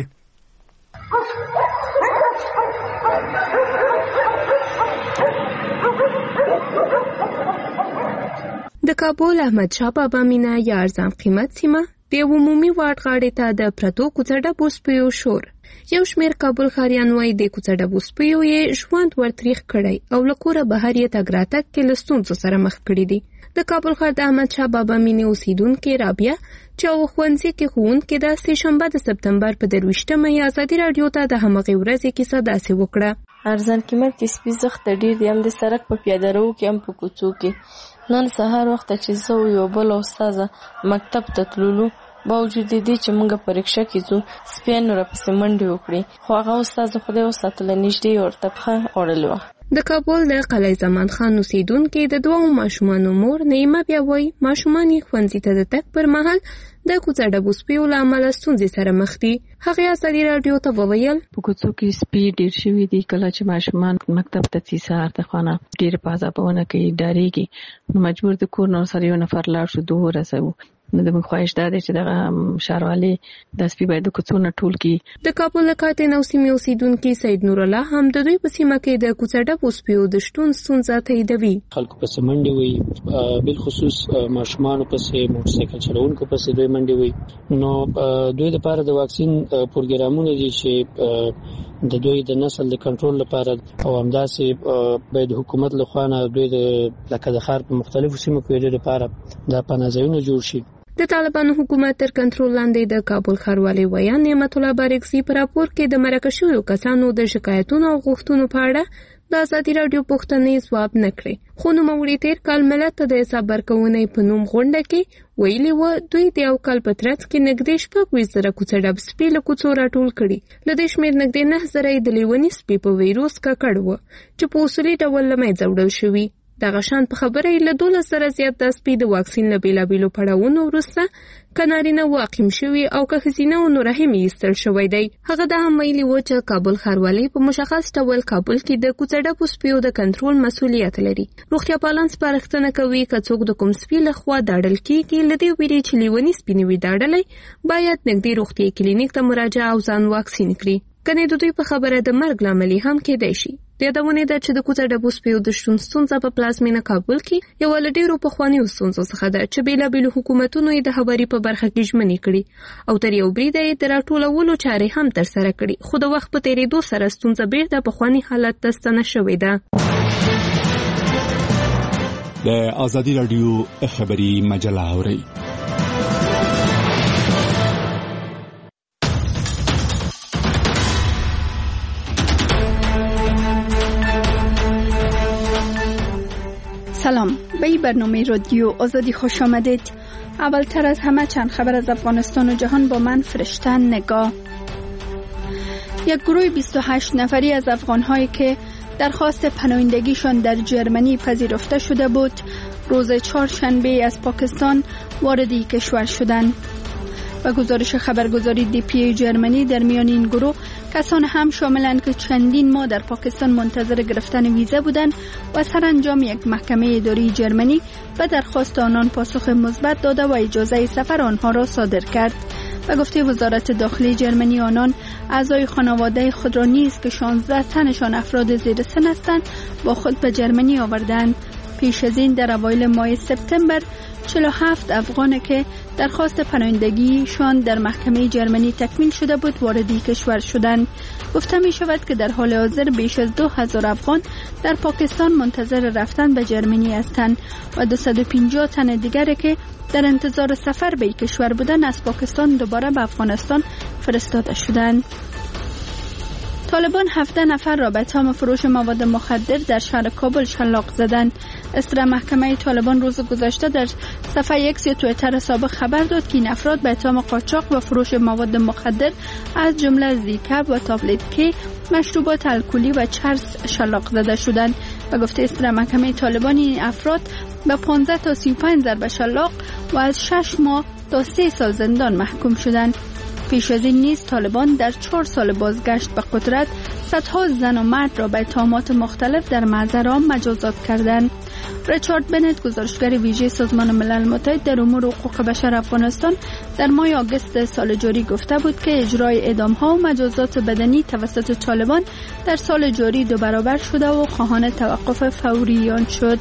د کابل احمد شاه بابا مینا یا ارزان قیمت سیمه د عمومي واټ غاړې ته د پرتو کوڅډبو سپیو شور. یو شمېر کابل ښاریان وایي د کوڅډبو سپیو یې ژوند ورتریخ کړی او له کوره بهر یې تګ راتګ کې له ستونزو سره مخ کړي دي. د کابل ښار د احمد شاه بابا مینې اوسیدونکې رابعه چې هغه ښوونځي کې ښوونکې ده سه شنبه د سپتمبر په درویشتمه یې ازادي راډیو ته د همغې ورځې کیسه داسې وکړه. ارزان قیمت د سپي زښت ډېر دی هم د سړک په پیاده رو کې هم په کوڅو کې. نن سهار وخت چې زه او یو بل استاده مکتب ته تللو باوجود دې چې موږ په رکشه کې ځو سپیانو راپسې منډې وکړې خو هغه استاده خدای وساتله نږدې ورته پښه وړلې وه. د کابل د قلعه زمان خان اوسیدونکې د دوو ماشومانو مور نعیمه بیا وایي ماشومان یې ښوونځي ته د تګ پر مهال د کوڅډبو سپیو له امله ستونزې سره مخ دي. هغې ازادي راډیو ته وویل په کوڅو کې سپي ډېر شوي دي. کله چې ماشومان مکتب ته ځي سهار د خوا نه ډېر په عذابونه کوي ډارېږي نو مجبور د کور نه سره یو نفر لاړ شو دوه ورسوو. نو د موږ خواهش دا دی چې دغه ښاروالي دا سپي باید د کوڅو نه ټول کړي. د کابل د کاتن او سیمې اوسیدونکي سید نور الله هم د دوی په سیمه کې د کوڅډبو سپیو د شتون ستونزه تاییدوي. خلکو پسې منډې وي بالخصوص ماشومانو پسې موټرسایکل چلوونکو پسې دوی منډې وي. نو دوی لپاره د واکسین پروګرامونه دي چې د دوی د نسل د کنټرول لپاره او همداسې باید حکومت لخوا نه دوی د لکه د ښار په مختلفو سیمو کې دوی لپاره د پناه ځایونه جوړ شي. د طالبانو حکومت تر کنټرول لاندې د کابل ښاروالۍ ویان نعمت الله بارکزي په راپور کې د مرکه شویو کسانو د شکایتونو او غوښتنو په اړه د ازادي راډیو پوښتنې ځواب نه کړې. خو نوموړي تېر کال ملت ته د حساب ورکونې په نوم غونډه کې ویلي وه دوی د یو کال په ترڅ کې نږدې شپږ ویشت زره کوڅډب سپي له کوڅو راټول کړي. له دې شمېر نږدې نهه زره یې د لیوني سپي په ویروس ککړ وه چې په اصولي ډول له منځه وړل شوي. دغه شان په خبره یې له دولس زره زیات د سپي د واکسین له بېلابېلو پړاوونو وروسته که نارینه واقیم شوي او که ښځینه و نو رحم یې ایستل شوی دی. هغه دا هم ویلي و چې کابل ښاروالۍ په مشخص ډول کابل کې د کوڅډبو سپیو د کنټرول مسؤلیت لري. روغتیا پالان سپارښتنه کوي که څوک د کوم سپي لخوا داړل کېږي له دې ویرې چې لیوني سپي نه وي داړلی باید نږدې روغتیایي کلینیک ته مراجعه او ځان واکسین کړي. کنې د دوی په خبره د مرګ لامل هم کېدای شي. د یادونې ده چې د کوڅډبو سپیو د شتون ستونزه په پلازمینه کابل کې یوه له ډېرو پخوانیو ستونزو څخه ده چې بېلابېلو حکومتونو یې د هواري په برخه کې ژمنې کړي او تر یو بریده یې د راټولولو چارې هم ترسره کړي. خو د وخت په تېرېدو سره ستونزه بېرته پخواني حالت ته ستنه شوې ده. د آزادی رادیو خبری مجله اوري. سلام، به این برنامه رادیو آزادی خوش آمدید. اولتر از همه چند خبر از افغانستان و جهان با من فرشته نگاه. یک گروه بیست و هشت نفری از افغان‌هایی که درخواست پناهندگیشان در جرمنی پذیرفته شده بود، روز چهارشنبه از پاکستان وارد کشور شدند. و گزارش خبرگزاری دی پی جرمنی در میان این گروه کسان هم شاملند که چندین ماه در پاکستان منتظر گرفتن ویزا بودند و سرانجام یک محکمه اداری جرمنی به درخواست آنان پاسخ مثبت داده و اجازه سفر آنها را صادر کرد. و گفته وزارت داخلی جرمنی آنان اعضای خانواده خود را نیز که شانزده تنشان افراد زیر سن هستند با خود به جرمنی آوردند. پیش از این در اوایل ماه سپتامبر چهل و هفت افغان که درخواست پناهندگیشان در محکمه جرمنی تکمیل شده بود وارد کشور شدند. گفته می شود که در حال حاضر بیش از دو هزار افغان در پاکستان منتظر رفتن به جرمنی هستند و دویست و پنجاه تن دیگر که در انتظار سفر به کشور بودند از پاکستان دوباره به افغانستان فرستاده شدند. طالبان هفده نفر را به اتهام فروش مواد مخدر در شهر کابل شلاق زدند. اصدر محکمه طالبان روز گذشته در صفحه ایکس توییتر سابق خبر داد که این افراد به اتهام قاچاق و فروش مواد مخدر از جمله زیکب و تابلت کی، مشروبات الکلی و چرس شلاق زده شدند. و گفته اصدر محکمه طالبان این افراد به پانزده تا سی و پنج ضرب شلاق و از شش ماه تا سه سال زندان محکوم شدند. پیش از این نیز طالبان در چهار سال بازگشت به قدرت صدها زن و مرد را به اتهامات مختلف در محضر عام مجازات کردند. ریچارد بنت، گزارشگر ویژه سازمان ملل متحد در امور حقوق بشر افغانستان، در ماه آگوست سال جاری گفته بود که اجرای اعدام‌ها و مجازات بدنی توسط طالبان در سال جاری دو برابر شده و خواهان توقف فوری آن شد.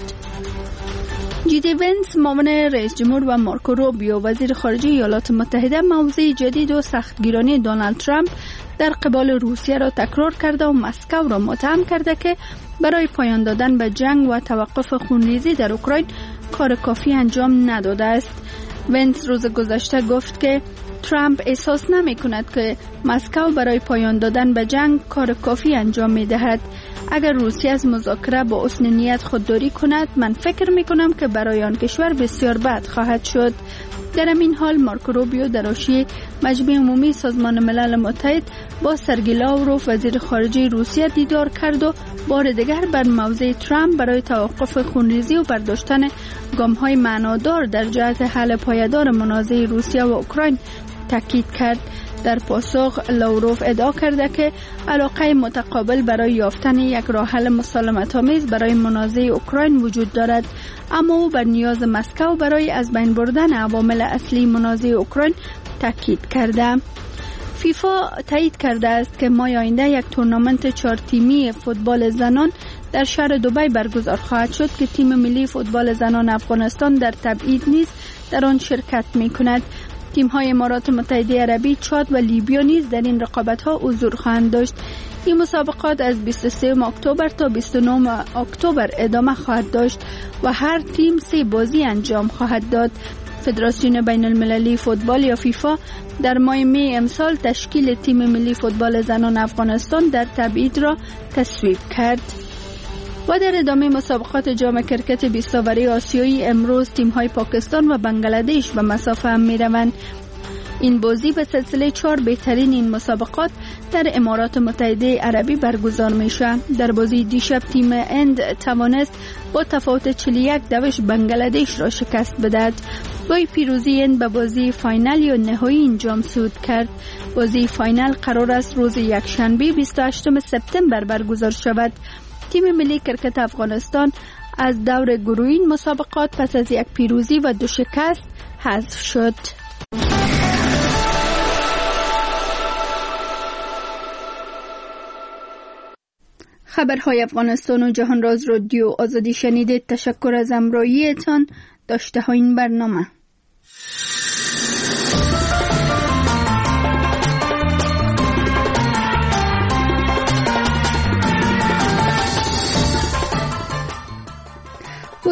جی دی ونس، معاون رئیس جمهور، و مارکو روبیو، وزیر خارجه ایالات متحده، موضع جدید و سختگیرانه دونالد ترامپ در قبال روسیه را تکرار کرده و مسکو را متهم کرده که برای پایان دادن به جنگ و توقف خونریزی در اوکراین کار کافی انجام نداده است. ونس روز گذشته گفت که ترامپ احساس نمی کند که مسکو برای پایان دادن به جنگ کار کافی انجام می دهد. اگر روسیه از مذاکره با حسن نیت خودداری کند، من فکر می کنم که برای آن کشور بسیار بد خواهد شد. در این حال مارکو روبیو در حاشیه مجمع عمومی سازمان ملل متحد با سرگئی لاوروف، وزیر خارجه روسیه، دیدار کرد و بار دیگر بر موضع ترامپ برای توقف خونریزی و برداشتن گام‌های معنادار در جهت حل پایدار منازعه روسیه و اوکراین تاکید کرد. در پاسخ لاوروف ادعا کرده که علاقه متقابل برای یافتن یک راه حل مسالمت‌آمیز برای منازعه اوکراین وجود دارد، اما او بر نیاز مسکو برای از بین بردن عوامل اصلی منازعه اوکراین تاکید کرده. فیفا تایید کرده است که ماه آینده یک تورنمنت چهار تیمی فوتبال زنان در شهر دبی برگزار خواهد شد که تیم ملی فوتبال زنان افغانستان در تبعید نیز در آن شرکت می‌کند. تیم‌های امارات متحده عربی، چاد و لیبیا نیز در این رقابت‌ها حضور خواهند داشت. این مسابقات از بیست و سوم اکتبر تا بیست و نهم اکتبر ادامه خواهد داشت و هر تیم سه بازی انجام خواهد داد. فدراسیون بین المللی فوتبال یا فیفا در ماه می امسال تشکیل تیم ملی فوتبال زنان افغانستان در تبعید را تصویب کرد. و در ادامه مسابقات جام کرکت بیست اوری آسیایی امروز تیم‌های پاکستان و بنگلادش به مسافه هم می‌روند. این بازی به سلسله چهار بهترین این مسابقات در امارات متحده عربی برگزار میشه. در بازی دیشب تیم هند توانست با تفاوت چهل و یک دوش بنگلادش را شکست بدهد. با پیروزی هند به بازی فاینال یا نهایی این جام صعود کرد. بازی فاینال قرار است روز یکشنبه بیست و هشتم سپتامبر برگزار شود. تیم ملی کرکت افغانستان از دور گروهی مسابقات پس از یک پیروزی و دو شکست حذف شد. خبرهای افغانستان و جهان را از رادیو آزادی شنیدید. تشکر از همراهیتان. داشته ها این برنامه.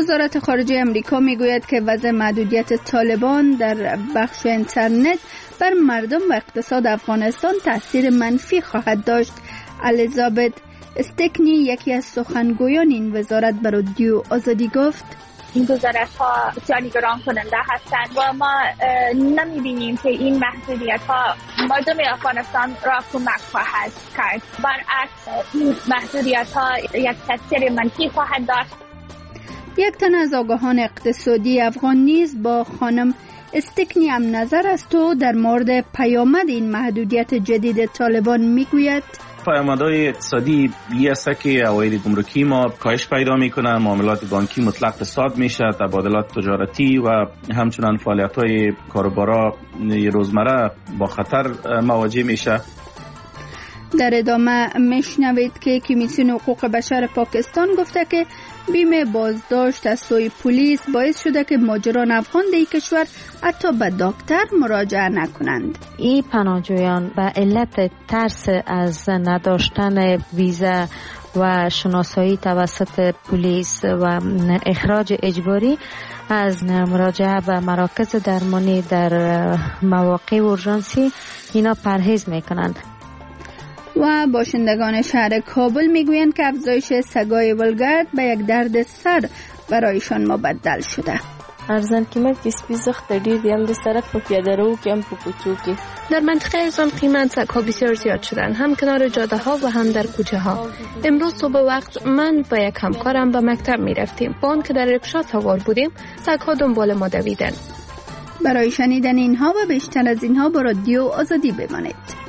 وزارت خارجه امریکا میگوید که وضع محدودیت طالبان در بخش اینترنت بر مردم و اقتصاد افغانستان تاثیر منفی خواهد داشت. الیزابت استکنی یکی از سخنگویان این وزارت به رادیو آزادی گفت این گزارش ها بسیار نگران کننده هستند و ما نمیبینیم که این محدودیت ها مردم افغانستان را کمک خواهد کرد. برعکس این محدودیت ها یک تاثیر منفی خواهد داشت. یک تن از آگاهان اقتصادی افغان نیز با خانم استکنی هم نظر است و در مورد پیامد این محدودیت جدید طالبان میگوید پیامدهای اقتصادی یه است که عواید گمرکی ما کاهش پیدا میکنه، معاملات بانکی مطلق فساد میشه، تبادلات تجارتی و همچنان فعالیت‌های کاروبارا روزمره با خطر مواجه میشه. در ادامه میشنوید که کمیسیون حقوق بشر پاکستان گفته که بیم بازداشت از سوی پلیس باعث شده که مهاجران افغان در کشور حتی به دکتر مراجعه نکنند. این پناهجویان به علت ترس از نداشتن ویزا و شناسایی توسط پلیس و اخراج اجباری از مراجعه به مراکز درمانی در مواقع اورژانسی اینا پرهیز میکنند. و باشندگان شهر کابل میگویند که افزایش سگای ولگرد به یک درد سر برایشان مبدل شده. ارزان قیمت سپی زخت ډیر دي، هم د سړک په پیاده رو کې هم په کوڅو کې. در منطقه ارزان قیمت سگ‌ها بسیار زیاد شدن، هم کنار جاده ها و هم در کوچه ها. امروز صبح وقت من و یک همکارم به مکتب می رفتیم. با آن که در رکشا سوار بودیم، سگ‌ها دنبال ما دویدن. برای شنیدن اینها و بیشتر از اینها با رادیو آزادی بمانید.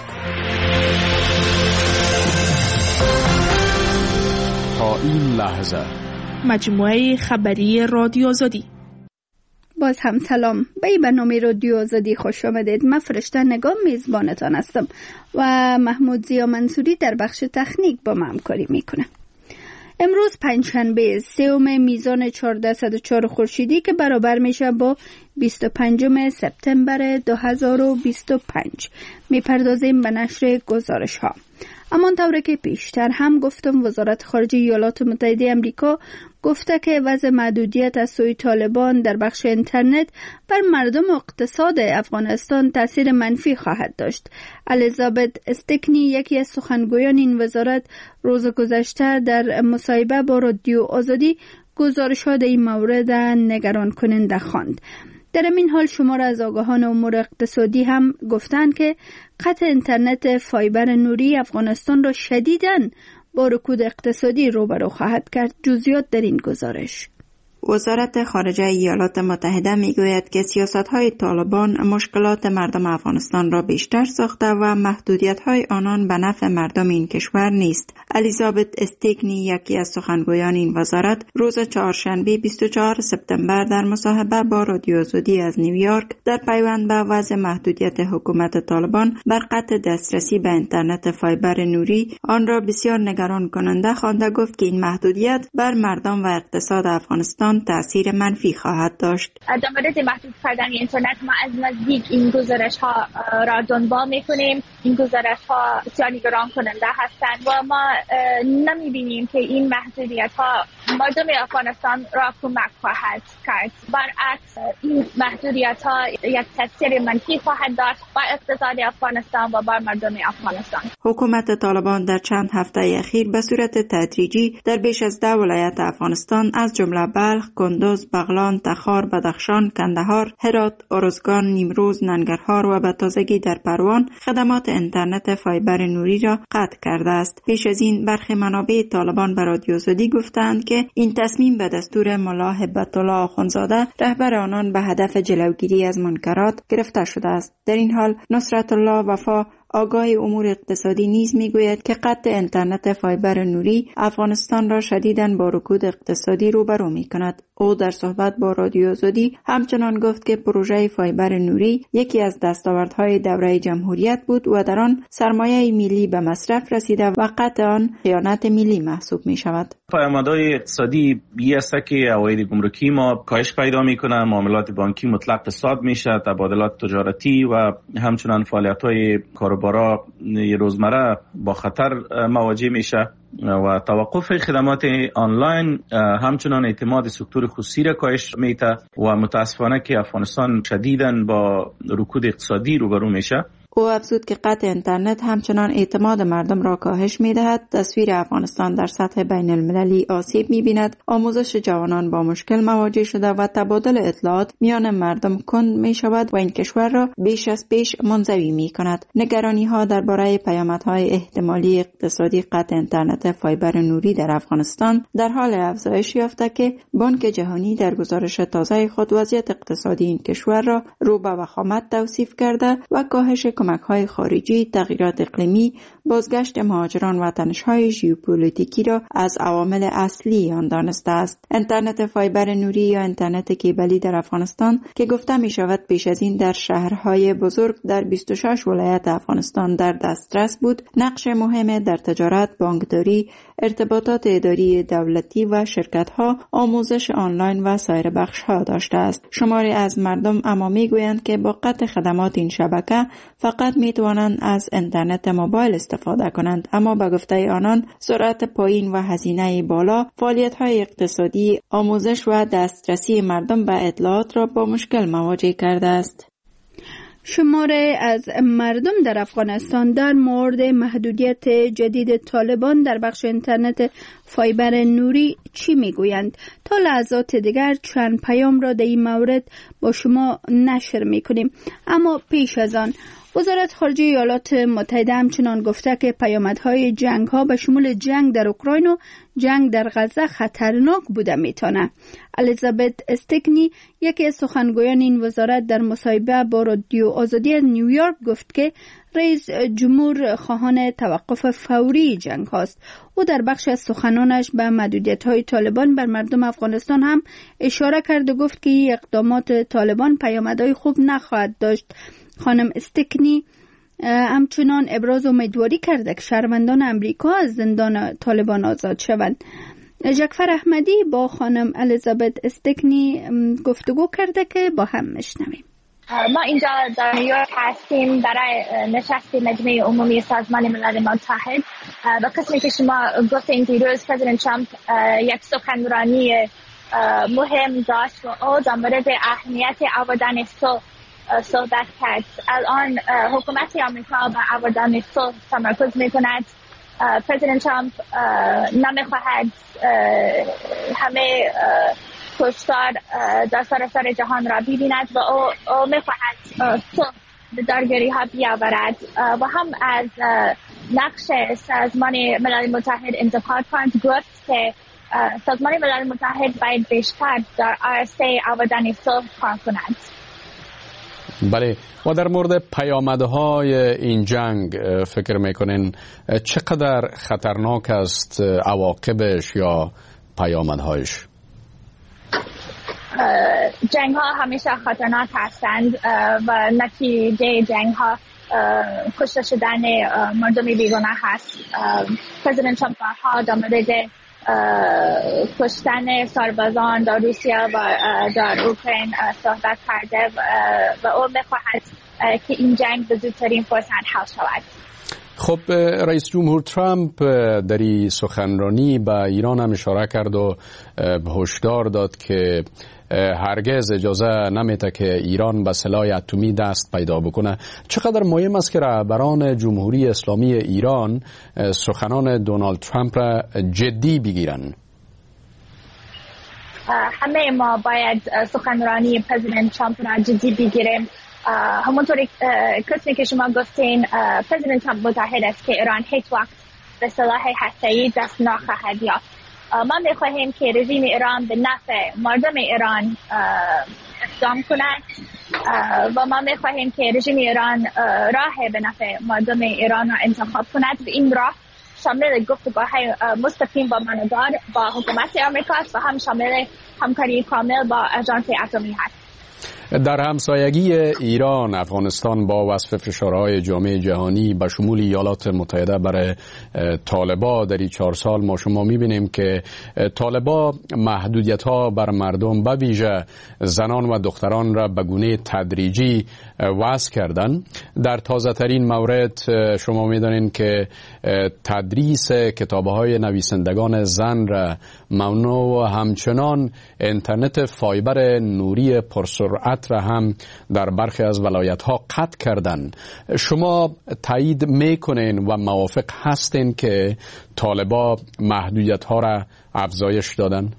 تا این لحظه مجموعه خبری رادیو آزادی. باز هم سلام، به این برنامه رادیو آزادی خوش آمدید. من فرشته نگاه میزبانتان هستم و محمود زیا منصوری در بخش تکنیک با من همکاری میکنه. امروز پنجشنبه سوم میزان چهارصد و چهار خورشیدی که برابر میشه با بیست و پنجم سپتامبر دو هزار و بیست و پنج. میپردازیم به نشر گزارش ها. اما طوری که پیشتر هم گفتم، وزارت خارجه ایالات متحده آمریکا گفته که وضع محدودیت از سوی طالبان در بخش اینترنت بر مردم و اقتصاد افغانستان تاثیر منفی خواهد داشت. الیزابت استکنی یکی از سخنگویان این وزارت روز گذشته در مصاحبه با رادیو آزادی گزارش‌ها در این مورد نگران کننده خواند. در این حال شمار از آگاهان امور اقتصادی هم گفتند که قطع اینترنت فایبر نوری افغانستان را شدیداً با رکود اقتصادی روبرو خواهد کرد. جزئیات در این گزارش. وزارت خارجه ایالات متحده میگوید که سیاست‌های طالبان مشکلات مردم افغانستان را بیشتر ساخته و محدودیت‌های آنان به نفع مردم این کشور نیست. الیزابت استکنی یکی از سخنگویان این وزارت روز چهارشنبه بیست و چهارم سپتامبر در مصاحبه با رادیو آزادی از نیویورک در پیوند به وضع محدودیت حکومت طالبان بر قطع دسترسی به اینترنت فایبر نوری آن را بسیار نگران کننده خوانده گفت که این محدودیت بر مردم و اقتصاد افغانستان تاثیر منفی خواهد داشت. در مورد محدود کردن اینترنت ما از نزدیک این گزارش ها را دنبال میکنیم. این گزارش ها بسیار نگران کننده هستند و ما نمیبینیم که این محدودیت ها مردم افغانستان را کمک خواهد کرد. برعکس این محدودیت ها یک تاثیر منفی خواهد داشت بر اقتصاد افغانستان و بر مردم افغانستان. حکومت طالبان در چند هفته اخیر به صورت تدریجی در بیش از ده ولایت افغانستان از جمله بلخ، کندوز، بغلان، تخار، بدخشان، کندهار، هرات، ارزگان، نیمروز، ننگرهار و به تازگی در پروان خدمات اینترنت فایبر نوری را قطع کرده است. پیش از این برخی منابع طالبان به رادیو آزادی گفتند که این تصمیم به دستور ملا هبت الله آخوندزاده رهبر آنان به هدف جلوگیری از منکرات گرفته شده است. در این حال نصرت الله وفا آگاه امور اقتصادی نیز میگوید که قطع اینترنت فایبر نوری افغانستان را شدیداً با رکود اقتصادی روبرو می‌کند. او در صحبت با رادیو آزادی همچنان گفت که پروژه فایبر نوری یکی از دستاوردهای دوره جمهوریت بود و در آن سرمایه ملی به مصرف رسیده و قطع آن خیانت ملی محسوب می‌شود. پیامدهای اقتصادی یه است که عواید گمرکی ما کاهش پیدا می‌کنه، معاملات بانکی مطلق فساد میشه، تبادلات تجارتی و همچنان فعالیت‌های کاروباری کاربرا روزمره با خطر مواجه میشه و توقف خدمات آنلاین همچنان اعتماد سکتور خصوصی را کاهش میده و متاسفانه که افغانستان شدیداً با رکود اقتصادی روبرو میشه. او افزود که قطع اینترنت همچنان اعتماد مردم را کاهش می‌دهد، تصویر افغانستان در سطح بین المللی آسیب می‌بیند، آموزش جوانان با مشکل مواجه شده و تبادل اطلاعات میان مردم کند می‌شود و این کشور را بیش از پیش منزوی می‌کند. نگرانی‌ها درباره پیامدهای احتمالی اقتصادی قطع اینترنت فایبر نوری در افغانستان در حال افزایش یافته که بانک جهانی در گزارش تازه خود وضعیت اقتصادی این کشور را رو به وخامت توصیف کرده و کاهش کمک‌های خارجی، تغییرات اقلیمی، بازگشت مهاجران و تنش‌های ژئوپلیتیکی را از عوامل اصلی آن دانسته است. اینترنت فایبر نوری یا اینترنت کیبلی در افغانستان که گفته می‌شود پیش از این در شهرهای بزرگ در بیست و شش ولایت افغانستان در دسترس بود، نقش مهم در تجارت، بانکداری، ارتباطات اداری دولتی و شرکت‌ها، آموزش آنلاین و سایر بخش‌ها داشته است. شماری از مردم اما می‌گویند که با قطع خدمات این شبکه فقط می‌توانند از اینترنت موبایل استفاده کنند، اما به گفته آنان سرعت پایین و هزینه بالا، فعالیت‌های اقتصادی، آموزش و دسترسی مردم به اطلاعات را با مشکل مواجه کرده است. شماره از مردم در افغانستان در مورد محدودیت جدید طالبان در بخش اینترنت فایبر نوری چی میگویند؟ تا لحظات دیگر چند پیام را در این مورد با شما نشر میکنیم. اما پیش از آن وزارت خارجه ایالات متحده همچنان گفته که پیامدهای جنگ ها به شمول جنگ در اوکراین و جنگ در غزه خطرناک بوده میتونه. الیزابت استکنی یکی از سخنگویان این وزارت در مصاحبه با رادیو آزادی نیویورک گفت که رئیس جمهور خواهان توقف فوری جنگ هاست. او در بخش از سخنانش به محدودیت های طالبان بر مردم افغانستان هم اشاره کرد و گفت که این اقدامات طالبان پیامدهای خوب نخواهد داشت. خانم استکنی همچنان ابراز امیدواری کرده که شهروندان امریکا از زندان طالبان آزاد شوند. جعفر احمدی با خانم الیزابت استکنی گفتگو کرده که با هم میشنویم. ما اینجا در نیویورک هستیم برای نشست مجمع عمومی سازمان ملل متحد و قسمی که شما گفتین دیروز پرزیدنت ترامپ یک سخنرانی مهم داشت و او در مورد اهمیت آوردن صلح صحبت کرد. الان حکومت آمریکا به آوردن صلح تمرکز میکند. پرزیدنت ترامپ نمیخواهد همه کشتار در سراسر جهان را ببیند و او, او میخواهد صلح به درگیری ها بیاورد و هم از نقش سازمان ملل متحد انتقاد کرد. گفت که سازمان ملل متحد باید بیشتر در آراسته آوردن صلح کار کند. بله، و در مورد پیامدهای این جنگ فکر میکنین چقدر خطرناک است عواقبش یا پیامدهایش؟ جنگ ها همیشه خطرناک هستند و نتیجه جنگ ها کشته شدن مردم بیگناه هست. پرزیدنت ترامپ ها در مورد کشتن سربازان در روسیه و در اوکراین صحبت کرده و او میخواهد که این جنگ به زودترین فرصت حل شود. خب رئیس جمهور ترامپ در این سخنرانی به ایران هم اشاره کرد و هشدار داد که هرگز اجازه نمیده که ایران به سلاح اتمی دست پیدا بکنه. چقدر مهم است که رهبران جمهوری اسلامی ایران سخنان دونالد ترامپ را جدی بگیرن؟ همه ما باید سخنرانی پرزیدنت ترامپ را جدی بگیریم. همونطوری کسی که شما گفتین پرزیدنت ترامپ متحد است که ایران هیچ وقت به سلاح هسته‌ای دست نخواهد یافت. ما میخواهیم که رژیم ایران به نفع مردم ایران اقدام کند و ما میخواهیم که رژیم ایران راه به نفع مردم ایران را انتخاب کند و این راه شامل گفتگوهای مستقیم با ماندار با حکومت آمریکا و هم شامل همکاری کامل با آژانس اتمی است. در همسایگی ایران افغانستان با وصف فشارهای جامعه جهانی به شمول ایالات متحده برای طالبا در این چهار سال ما شما میبینیم که طالبا محدودیت ها بر مردم به ویژه زنان و دختران را به گونه تدریجی وضع کردن. در تازه ترین مورد شما میدانید که تدریس کتاب‌های نویسندگان زن را ممنوع و همچنان اینترنت فایبر نوری پرسرعت را هم در برخی از ولایت‌ها قطع کردند. شما تایید میکنین و موافق هستین که طالبا محدودیت‌ها را افزایش دادن؟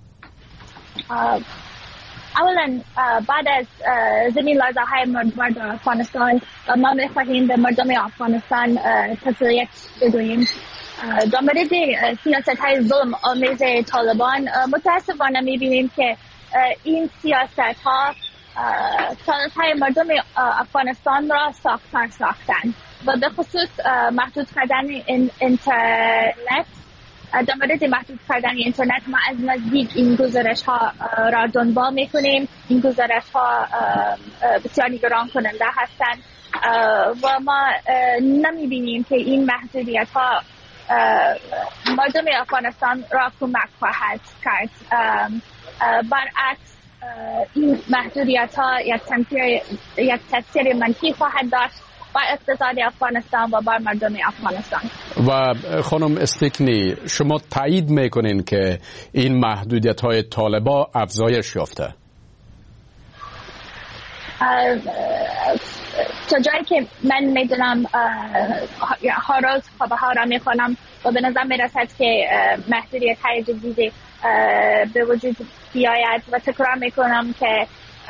اولا بعد از زمین لرزه های مرگ در افغانستان ما میخواهیم به مردم افغانستان تسلیت بگوییم. در مورد سیاست های ظلم آمیز طالبان متاسفانه میبینیم که این سیاست ها سالت های مردم افغانستان را ساختار ساختن و به خصوص محدود کردن اینترنت. در مورد محدود کردن اینترنت ما از نزدیک این گزارش ها را دنبال میکنیم. این گزارش ها بسیار نگران کننده هستند و ما نمیبینیم که این محدودیت ها مردم افغانستان را کمک خواهد کرد. برعکس این محدودیت ها یک تاثیر منفی خواهد داشت با اقتصاد افغانستان و با مردم افغانستان. و خانم استکنی شما تایید میکنین که این محدودیت های طالبا افزایش یافته؟ تا جایی که من میدونم هر روز خبرها ها را میخوانم و به نظر میرسد که محدودیت های جدیدی به وجود بیاید و تکرار میکنم که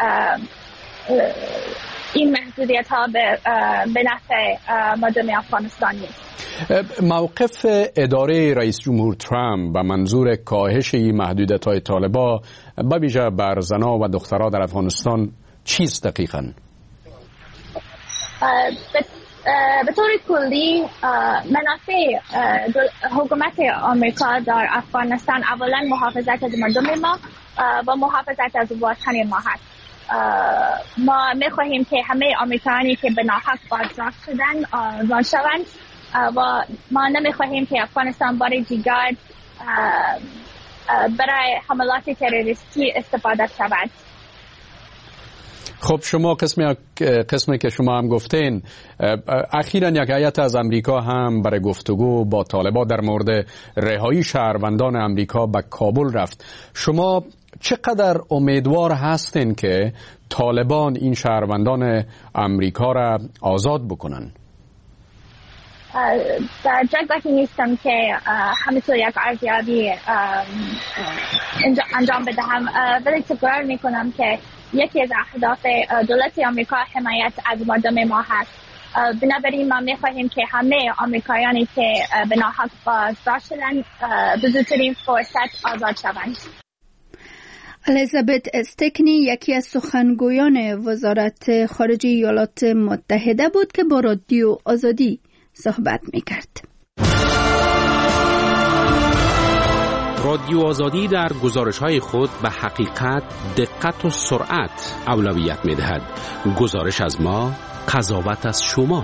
این محدودیت ها به نفع مردم افغانستان نیست. موقف اداره رئیس جمهور ترامپ به منظور کاهش این محدودیت های طالبا به ویژه بر زنان و دخترها در افغانستان چیست دقیقاً؟ به طور کلی منافع حکومت آمریکا در افغانستان اولا محافظت از مردم ما و محافظت از وطن ما هست. ما میخواهیم که همه آمریکایی که به ناحق بازداشت شدن آزاد شوند و ما نمیخواهیم که افغانستان بار دیگر برای حملات تروریستی استفاده شود. خب شما قسمی قسمی که شما هم گفتین اخیراً یک هیئت از امریکا هم برای گفتگو با طالبان در مورد رهایی شهروندان امریکا به کابل رفت. شما چقدر امیدوار هستین که طالبان این شهروندان امریکا را آزاد بکنن؟ در جایگاهی نیستم که همینطور یک ارزیابی انجام بدهم، ولی تکرار میکنم که یکی از اهداف دولت آمریکا حمایت از مردم ما هست. بنابراین ما میخواهیم که همه آمریکایانی که به ناحق بازداشت شدن به زودترین فرصت آزاد شوند. الیزابت استکنی یکی از سخنگویان وزارت خارجه ایالات متحده بود که با رادیو آزادی صحبت میکرد. رادیو آزادی در گزارش‌های خود به حقیقت، دقت و سرعت اولویت می‌دهد. گزارش از ما، قضاوت از شما.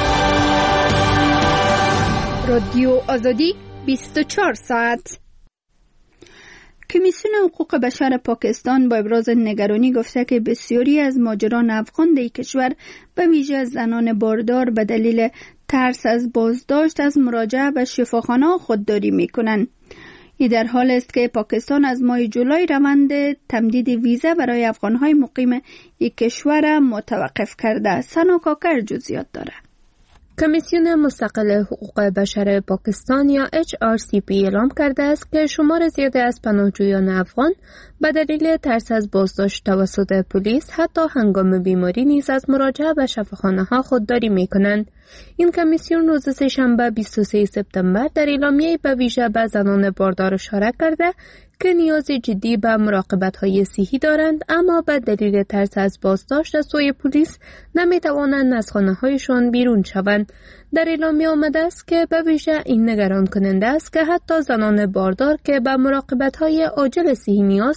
رادیو آزادی بیست و چهار ساعت. کمیسیون حقوق بشر پاکستان با ابراز نگرانی گفته که بسیاری از مهاجران افغان در کشور به ویژه زنان باردار به دلیل ترس از بازداشت از مراجعه به شفاخانه خودداری می‌کنند. این در حال است که پاکستان از ماه جولای روند تمدید ویزا برای افغان‌های مقیم این کشور متوقف کرده. سنا کاکر جزئیات دارد. کمیسیون مستقل حقوق بشر پاکستان یا اچ آر سی پی اعلام کرده است که شمار زیادی از پناهجویان افغان به دلیل ترس از بازداشت توسط پلیس حتی هنگام بیماری نیز از مراجعه به شفاخانه‌ها خودداری می‌کنند. این کمیسیون روز سه‌شنبه بیست و سوم سپتامبر در اعلامیه‌ای به ویژه به زنان باردار اشاره کرده که نیاز جدی به مراقبت‌های صحی دارند، اما به دلیل ترس از بازداشت از سوی پلیس نمی‌توانند از خانه‌هایشان بیرون شوند. در اعلامیه آمده است که به ویژه این نگران کننده است که حتی زنان باردار که به مراقبت‌های عاجل صحی نیاز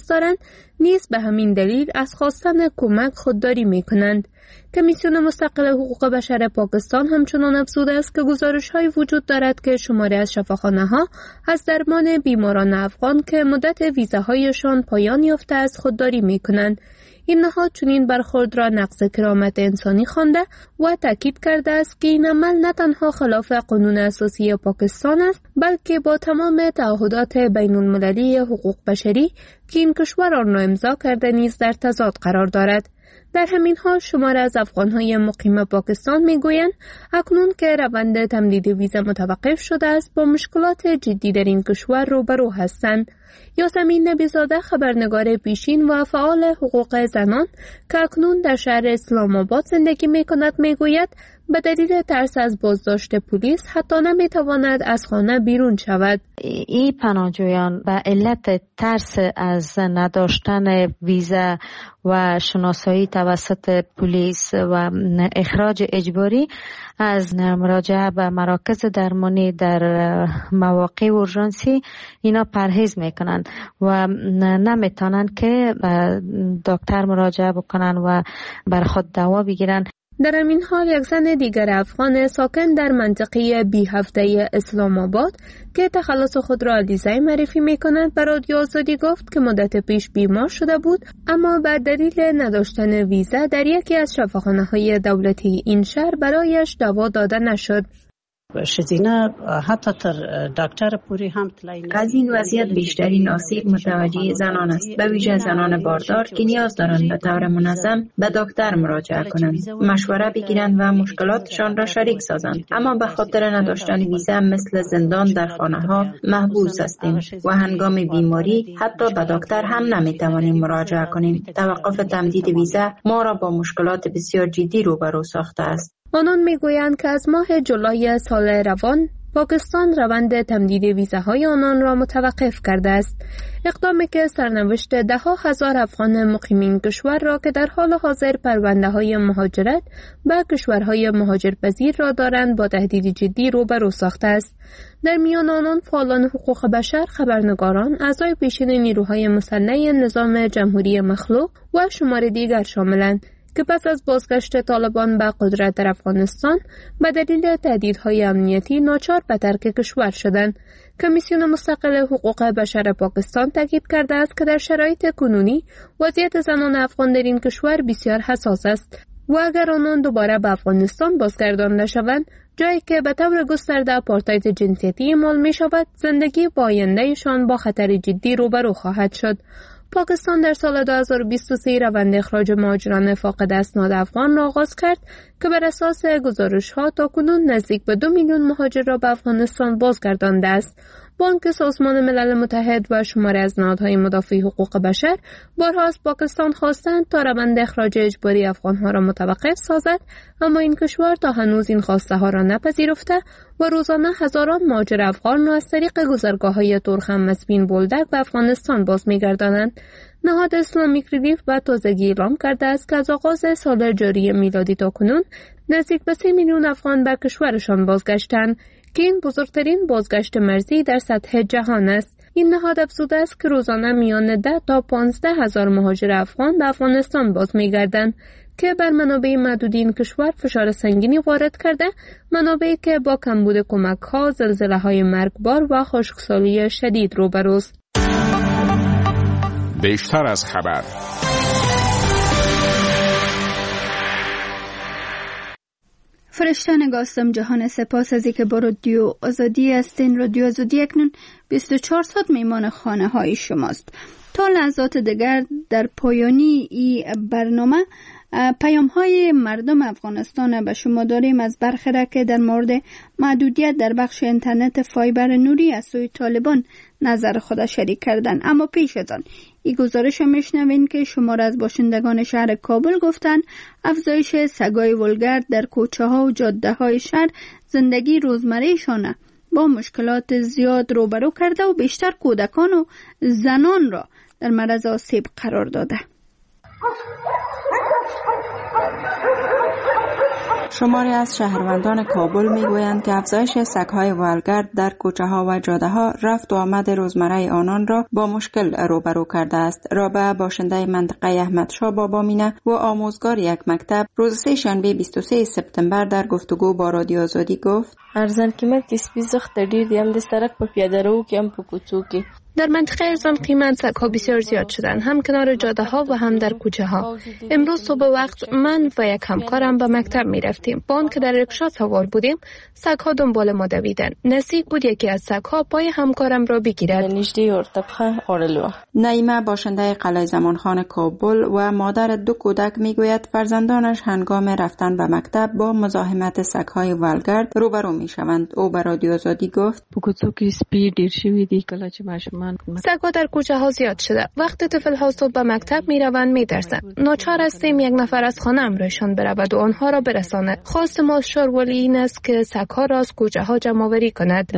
دارند نیز به همین دلیل از خواستن کمک خودداری می کنند. کمیسیون مستقل حقوق بشر پاکستان همچنان افزوده است که گزارش‌هایی وجود دارد که شماری از شفاخانه‌ها از درمان بیماران افغان که مدت ویزاهایشان پایان یافته است خودداری می‌کنند. این نهاد چنین برخورد را نقض کرامت انسانی خوانده و تاکید کرده است که این عمل نه تنها خلاف قانون اساسی پاکستان است بلکه با تمام تعهدات بین المللی حقوق بشری که این کشور آن را امضا کرده نیز در تضاد قرار دارد. در همین حال شمار از افغان‌های مقیم پاکستان می‌گویند اکنون که روند تمدید ویزا متوقف شده است با مشکلات جدی در این کشور روبرو هستند. یاسمین نبیزاده خبرنگار پیشین و فعال حقوق زنان که اکنون در شهر اسلام آباد زندگی می‌کند می‌گوید به دلیل ترس از بازداشت پلیس حتی نمی‌تواند از خانه بیرون شود. این پناهجویان به علت ترس از نداشتن ویزا و شناسایی توسط پلیس و اخراج اجباری از مراجعه به مراکز درمانی در مواقع اورژانسی اینا پرهیز میکنند و نمیتونند که به دکتر مراجعه بکنن و بر خود دوا بگیرن. در همین حال یک زن دیگر افغان ساکن در منطقه بی هفته اسلام آباد که تخلص خود را علیزی معرفی می کند به رادیو آزادی گفت که مدت پیش بیمار شده بود اما به دلیل نداشتن ویزا در یکی از شفاخانه‌های دولتی این شهر برایش دوا داده نشد. شزینه حتی تر دکتر پوری هم از این وضعیت بیشترین آسیب متوجه زنان است، به ویژه زنان باردار که نیاز دارند به طور منظم به دکتر مراجعه کنند، مشوره بگیرند و مشکلاتشان را شریک سازند. اما به خاطر نداشتن ویزا مثل زندان در خانه ها محبوس هستیم و هنگام بیماری حتی به دکتر هم نمیتوانیم مراجعه کنیم. توقف تمدید ویزا ما را با مشکلات بسیار جدی روبرو ساخته است. آنان میگویند که از ماه جولای سال روان پاکستان روند تمدید ویزاهای آنان را متوقف کرده است. اقدامی که سرنوشت ده ها هزار افغان مقیم کشور را که در حال حاضر پرونده های مهاجرت به کشورهای مهاجرپذیر را دارند با تهدید جدی روبرو ساخته است. در میان آنان فعالان حقوق بشر، خبرنگاران، اعضای پیشین نیروهای مسلح نظام جمهوری مخلوع و شمار دیگر شاملند که پس از بازگشت طالبان به قدرت در افغانستان به دلیل تهدیدهای امنیتی ناچار به ترک کشور شدند. کمیسیون مستقل حقوق بشر پاکستان تاکید کرده است که در شرایط کنونی وضعیت زنان افغان در این کشور بسیار حساس است و اگر آنان دوباره به افغانستان بازگردانده شوند، جایی که به طور گسترده آپارتاید جنسیتی اعمال می شود، زندگی با آیندهشان با خطر جدی روبرو خواهد شد. پاکستان در سال دو هزار و بیست و سه روند اخراج مهاجران فاقد اسناد افغان را آغاز کرد که بر اساس گزارش‌ها تاکنون نزدیک به دو میلیون مهاجر را به افغانستان بازگردانده است. بانک سازمان ملل متحد و شماری از نهادهای مدافع حقوق بشر بارها از پاکستان خواستند تا روند اخراج اجباری افغانها را متوقف سازد، اما این کشور تا هنوز این خواسته ها را نپذیرفته و روزانه هزاران مهاجر افغان را از طریق گذرگاه‌های ترخم مسبین بولدک به افغانستان باز می‌گردانند. نهاد اسلامیک ریلیف به تازگی اعلام کرده است که از آغاز سال جاری میلادی تا کنون نزدیک به سه میلیون افغان به کشورشان بازگشتند که این بزرگترین بازگشت مرزی در سطح جهان است. این نهاد افزوده است که روزانه میان ده تا پانزده هزار مهاجر افغان به افغانستان باز می‌گردند که بر منابع محدود این کشور فشار سنگینی وارد کرده، منابعی که با کمبود کمک‌ها، زلزله‌های مرگبار و خشکسالی شدید روبروست. بیشتر از خبر. فرشته نگاستم جهان، سپاس از اینکه با رادیو آزادی هستین. رادیو آزادی اکنون بیست و چهار ساعت میمان خانه های شماست. تا لحظات دیگر در پایانی این برنامه پیام های مردم افغانستان به شما داریم از برخی را که در مورد محدودیت در بخش اینترنت فایبر نوری از سوی طالبان نظر خود شریک کردن. اما پیش از آن این گزارش میشنوین که شمار از باشندگان شهر کابل گفتن افزایش سگای ولگرد در کوچه ها و جاده های شهر زندگی روزمرهشان با مشکلات زیاد روبرو کرده و بیشتر کودکان و زنان را در معرض آسیب قرار داده. شماری از شهروندان کابل میگویند که افزایش سگ‌های ولگرد در کوچه‌ها و جاده‌ها رفت و آمد روزمره آنان را با مشکل روبرو کرده است. رابعه باشنده منطقه احمدشاه بابامینه و آموزگار یک مکتب روز سه شنبه بیست و سه سپتامبر در گفتگو با رادیو آزادی گفت: ارزان قیمت سپي زخت ډیر دي، هم د سړک په پیاده رو کې هم په کوڅو کې. در منطقه ارزان قیمت سگ‌ها بسیار زیاد شدن، هم کنار جاده ها و هم در کوچه ها. امروز صبح وقت من و یک همکارم به مکتب می رفتیم. با آن که در رکشا سوار بودیم، سگ‌ها دنبال ما دویدن. نزدیک بود یکی از سگ‌ها پای همکارم را بگیرد. نعیمه باشنده قلعه زمانخان کابل و مادر دو کودک می گوید فرزندانش هنگام رفتن به مکتب با مزاحمت سگ‌های ولگرد روبرو می شوند. او به رادیو آزادی گفت: سگ‌ها در کوچه ها زیاد شده. وقتی طفل ها صبح به مکتب می روند می ترسند. ناچار هستیم یک نفر از خانه امرایشان برود و آنها را برساند. خواست ما شارولی این است که سگ‌ها را از کوچه ها جمع آوری کند.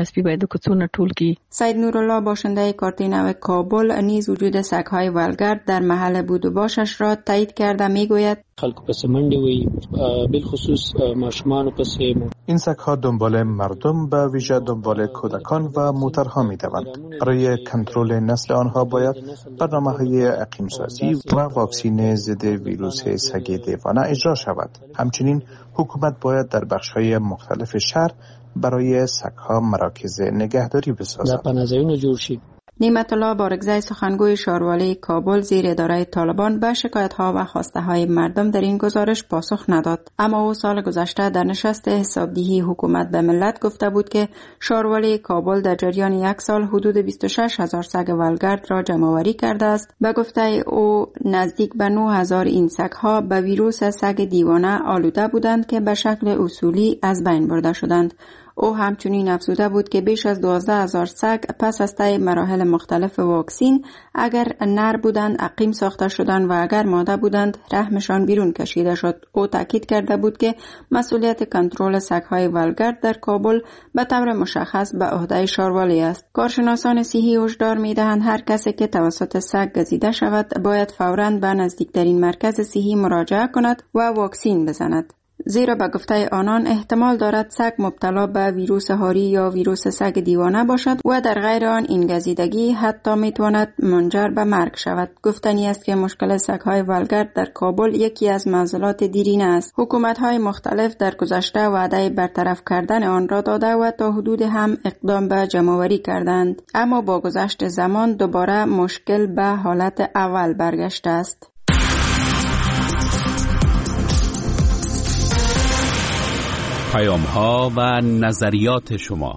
سید نورالله باشنده کارت نو کابل نیز وجود سگ‌های ولگرد در محل بود و باشش را تایید کرده می گوید: خلق پس منډه وي، بالخصوص ماشومان پس. این سگ‌ها دنبال مردم به ویژه دنبال کودکان و موترها می‌دوند. برای کنترل نسل آنها باید برنامه‌های اقیم سازی و واکسین ضد ویروس سگ دیوانه اجرا شود. همچنین حکومت باید در بخش‌های مختلف شهر برای سگ‌ها مراکز نگهداری بسازد. در پناهجویان جوړ شي. نعمت الله بارگزای سخنگوی شاروالی کابل زیر اداره طالبان به شکایت‌ها و خواسته‌های مردم در این گزارش پاسخ نداد. اما او سال گذشته در نشست حسابدهی حکومت به ملت گفته بود که شاروالی کابل در جریان یک سال حدود بیست و شش هزار سگ ولگرد را جمع‌آوری کرده است. به گفته او نزدیک به نه هزار این سگ‌ها به ویروس سگ دیوانه آلوده بودند که به شکل اصولی از بین برده شدند. او همچنین افزوده بود که بیش از دوازده هزار سگ پس از طی مراحل مختلف واکسین اگر نر بودند عقیم ساخته شدند و اگر ماده بودند رحمشان بیرون کشیده شد. او تاکید کرده بود که مسئولیت کنترل سگ‌های ولگرد در کابل به طور مشخص به عهده شاروالی است. کارشناسان صحی هشدار می‌دهند هر کسی که توسط سگ گزیده شود باید فوراً به نزدیکترین مرکز صحی مراجعه کند و واکسین بزند. زیرا به گفته آنان احتمال دارد سگ مبتلا به ویروس هاری یا ویروس سگ دیوانه باشد و در غیر آن این گزیدگی حتی میتواند منجر به مرگ شود. گفتنی است که مشکل سگ‌های ولگرد در کابل یکی از معضلات دیرینه است. حکومت‌های مختلف در گذشته وعده برطرف کردن آن را داده و تا حدود هم اقدام به جمع‌آوری کردند، اما با گذشت زمان دوباره مشکل به حالت اول برگشته است. پیام‌ها و نظریات شما.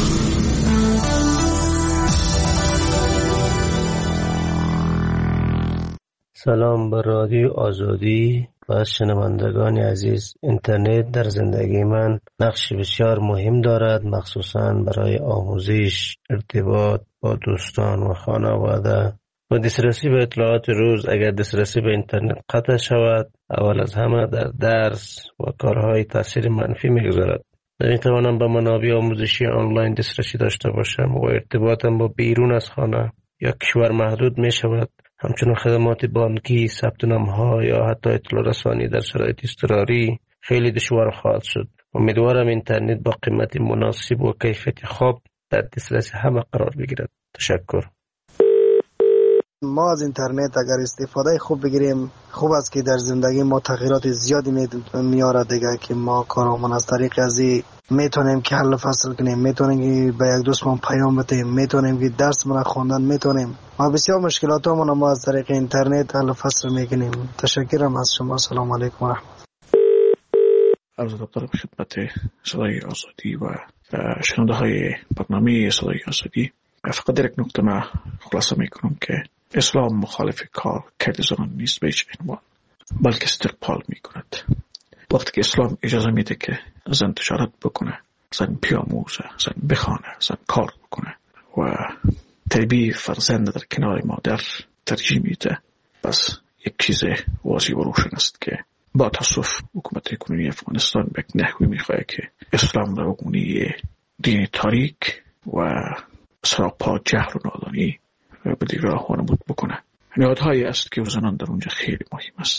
سلام بر رادیو آزادی و شنوندگان عزیز. اینترنت در زندگی من نقش بسیار مهم دارد، مخصوصاً برای آموزش، ارتباط با دوستان و خانواده و دسترسی به اطلاعات روز. اگر دسترسی به اینترنت قطع شود، اول از همه در درس و کارهای تاثیر منفی میگذارد. نمیتوانم به منابع آموزشی آنلاین دسترسی داشته باشم و ارتباطم با بیرون از خانه یا کشور محدود می شود. همچنین خدمات بانکی، ثبت نام‌ها یا حتی اطلاع رسانی در شرایط اضطراری خیلی دشوار خواهد شد. امیدوارم اینترنت با قیمت مناسب و کیفیت خوب در دسترس همه قرار بگیرد. تشکر. ما از اینترنت اگر استفاده خوب بگیریم خوب است که در زندگی ما تغییرات زیادی میاره دیگه، که ما کارامون از طریق ازی میتونیم که حل فصل کنیم، میتونیم که به یک دوستمون پیام بدیم، میتونیم که درس من خواندن میتونیم. ما بسیار مشکلاتمون ما از طریق اینترنت حل فصل میکنیم. تشکرم از شما. سلام علیکم و رحمت. عرض ادب دارم خدمت صدای آزادی و شنونده های برنامه صدای آزادی. فقط در یک نکته ما خلاصه میکنم که اسلام مخالف کار کرد زنان نیست به هیچ عنوان، بلکه استقبال میکند. وقتی که اسلام اجازه میده که زن تجارت بکنه، زن بیاموزه، زن بخوانه، زن کار بکنه و تربیت فرزند در کنار مادر ترجیح میده، بس یک چیز واضح و روشن است که با تاسف حکومت کنونی افغانستان به یک نحوی میخواه که اسلام را بگونی دین تاریک و سراپا جهل و نادانی به دیگر راه وانمود بکنه. نهادهایی است که زنان در اونجا خیلی مهم است.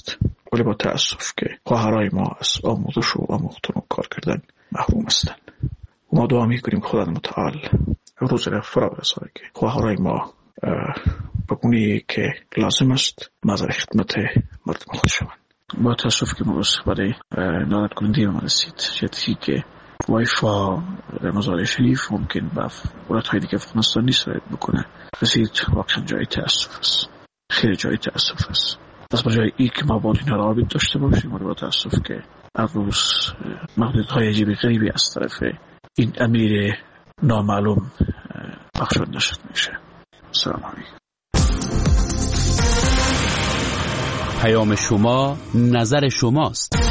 ولی با تأسف که خواهرای ما از آموزش و آموختن و کار کردن محروم هستند. ما دعا میکنیم خدا متعال روز را فرا برسانه که خواهرای ما به گونه‌ای که لازم است مظهر خدمت مردم خود شوند. با تأسف که ما برای نادر کننده ما رسید جدی که وایفا در مزار شریف ممکن به ولایت‌های دیگه افغانستان نیست بکنه رسید. واقعا جای تأسف است، خیلی جای تأسف است. از بجای ای که ما با اینا رابط داشته باشیم ولی با تأسف که هر روز مقدودهای عجیب غریبی از طرف این امیر نامعلوم بخشوده نشد میشه. سلام علیکم. پیام شما نظر شماست.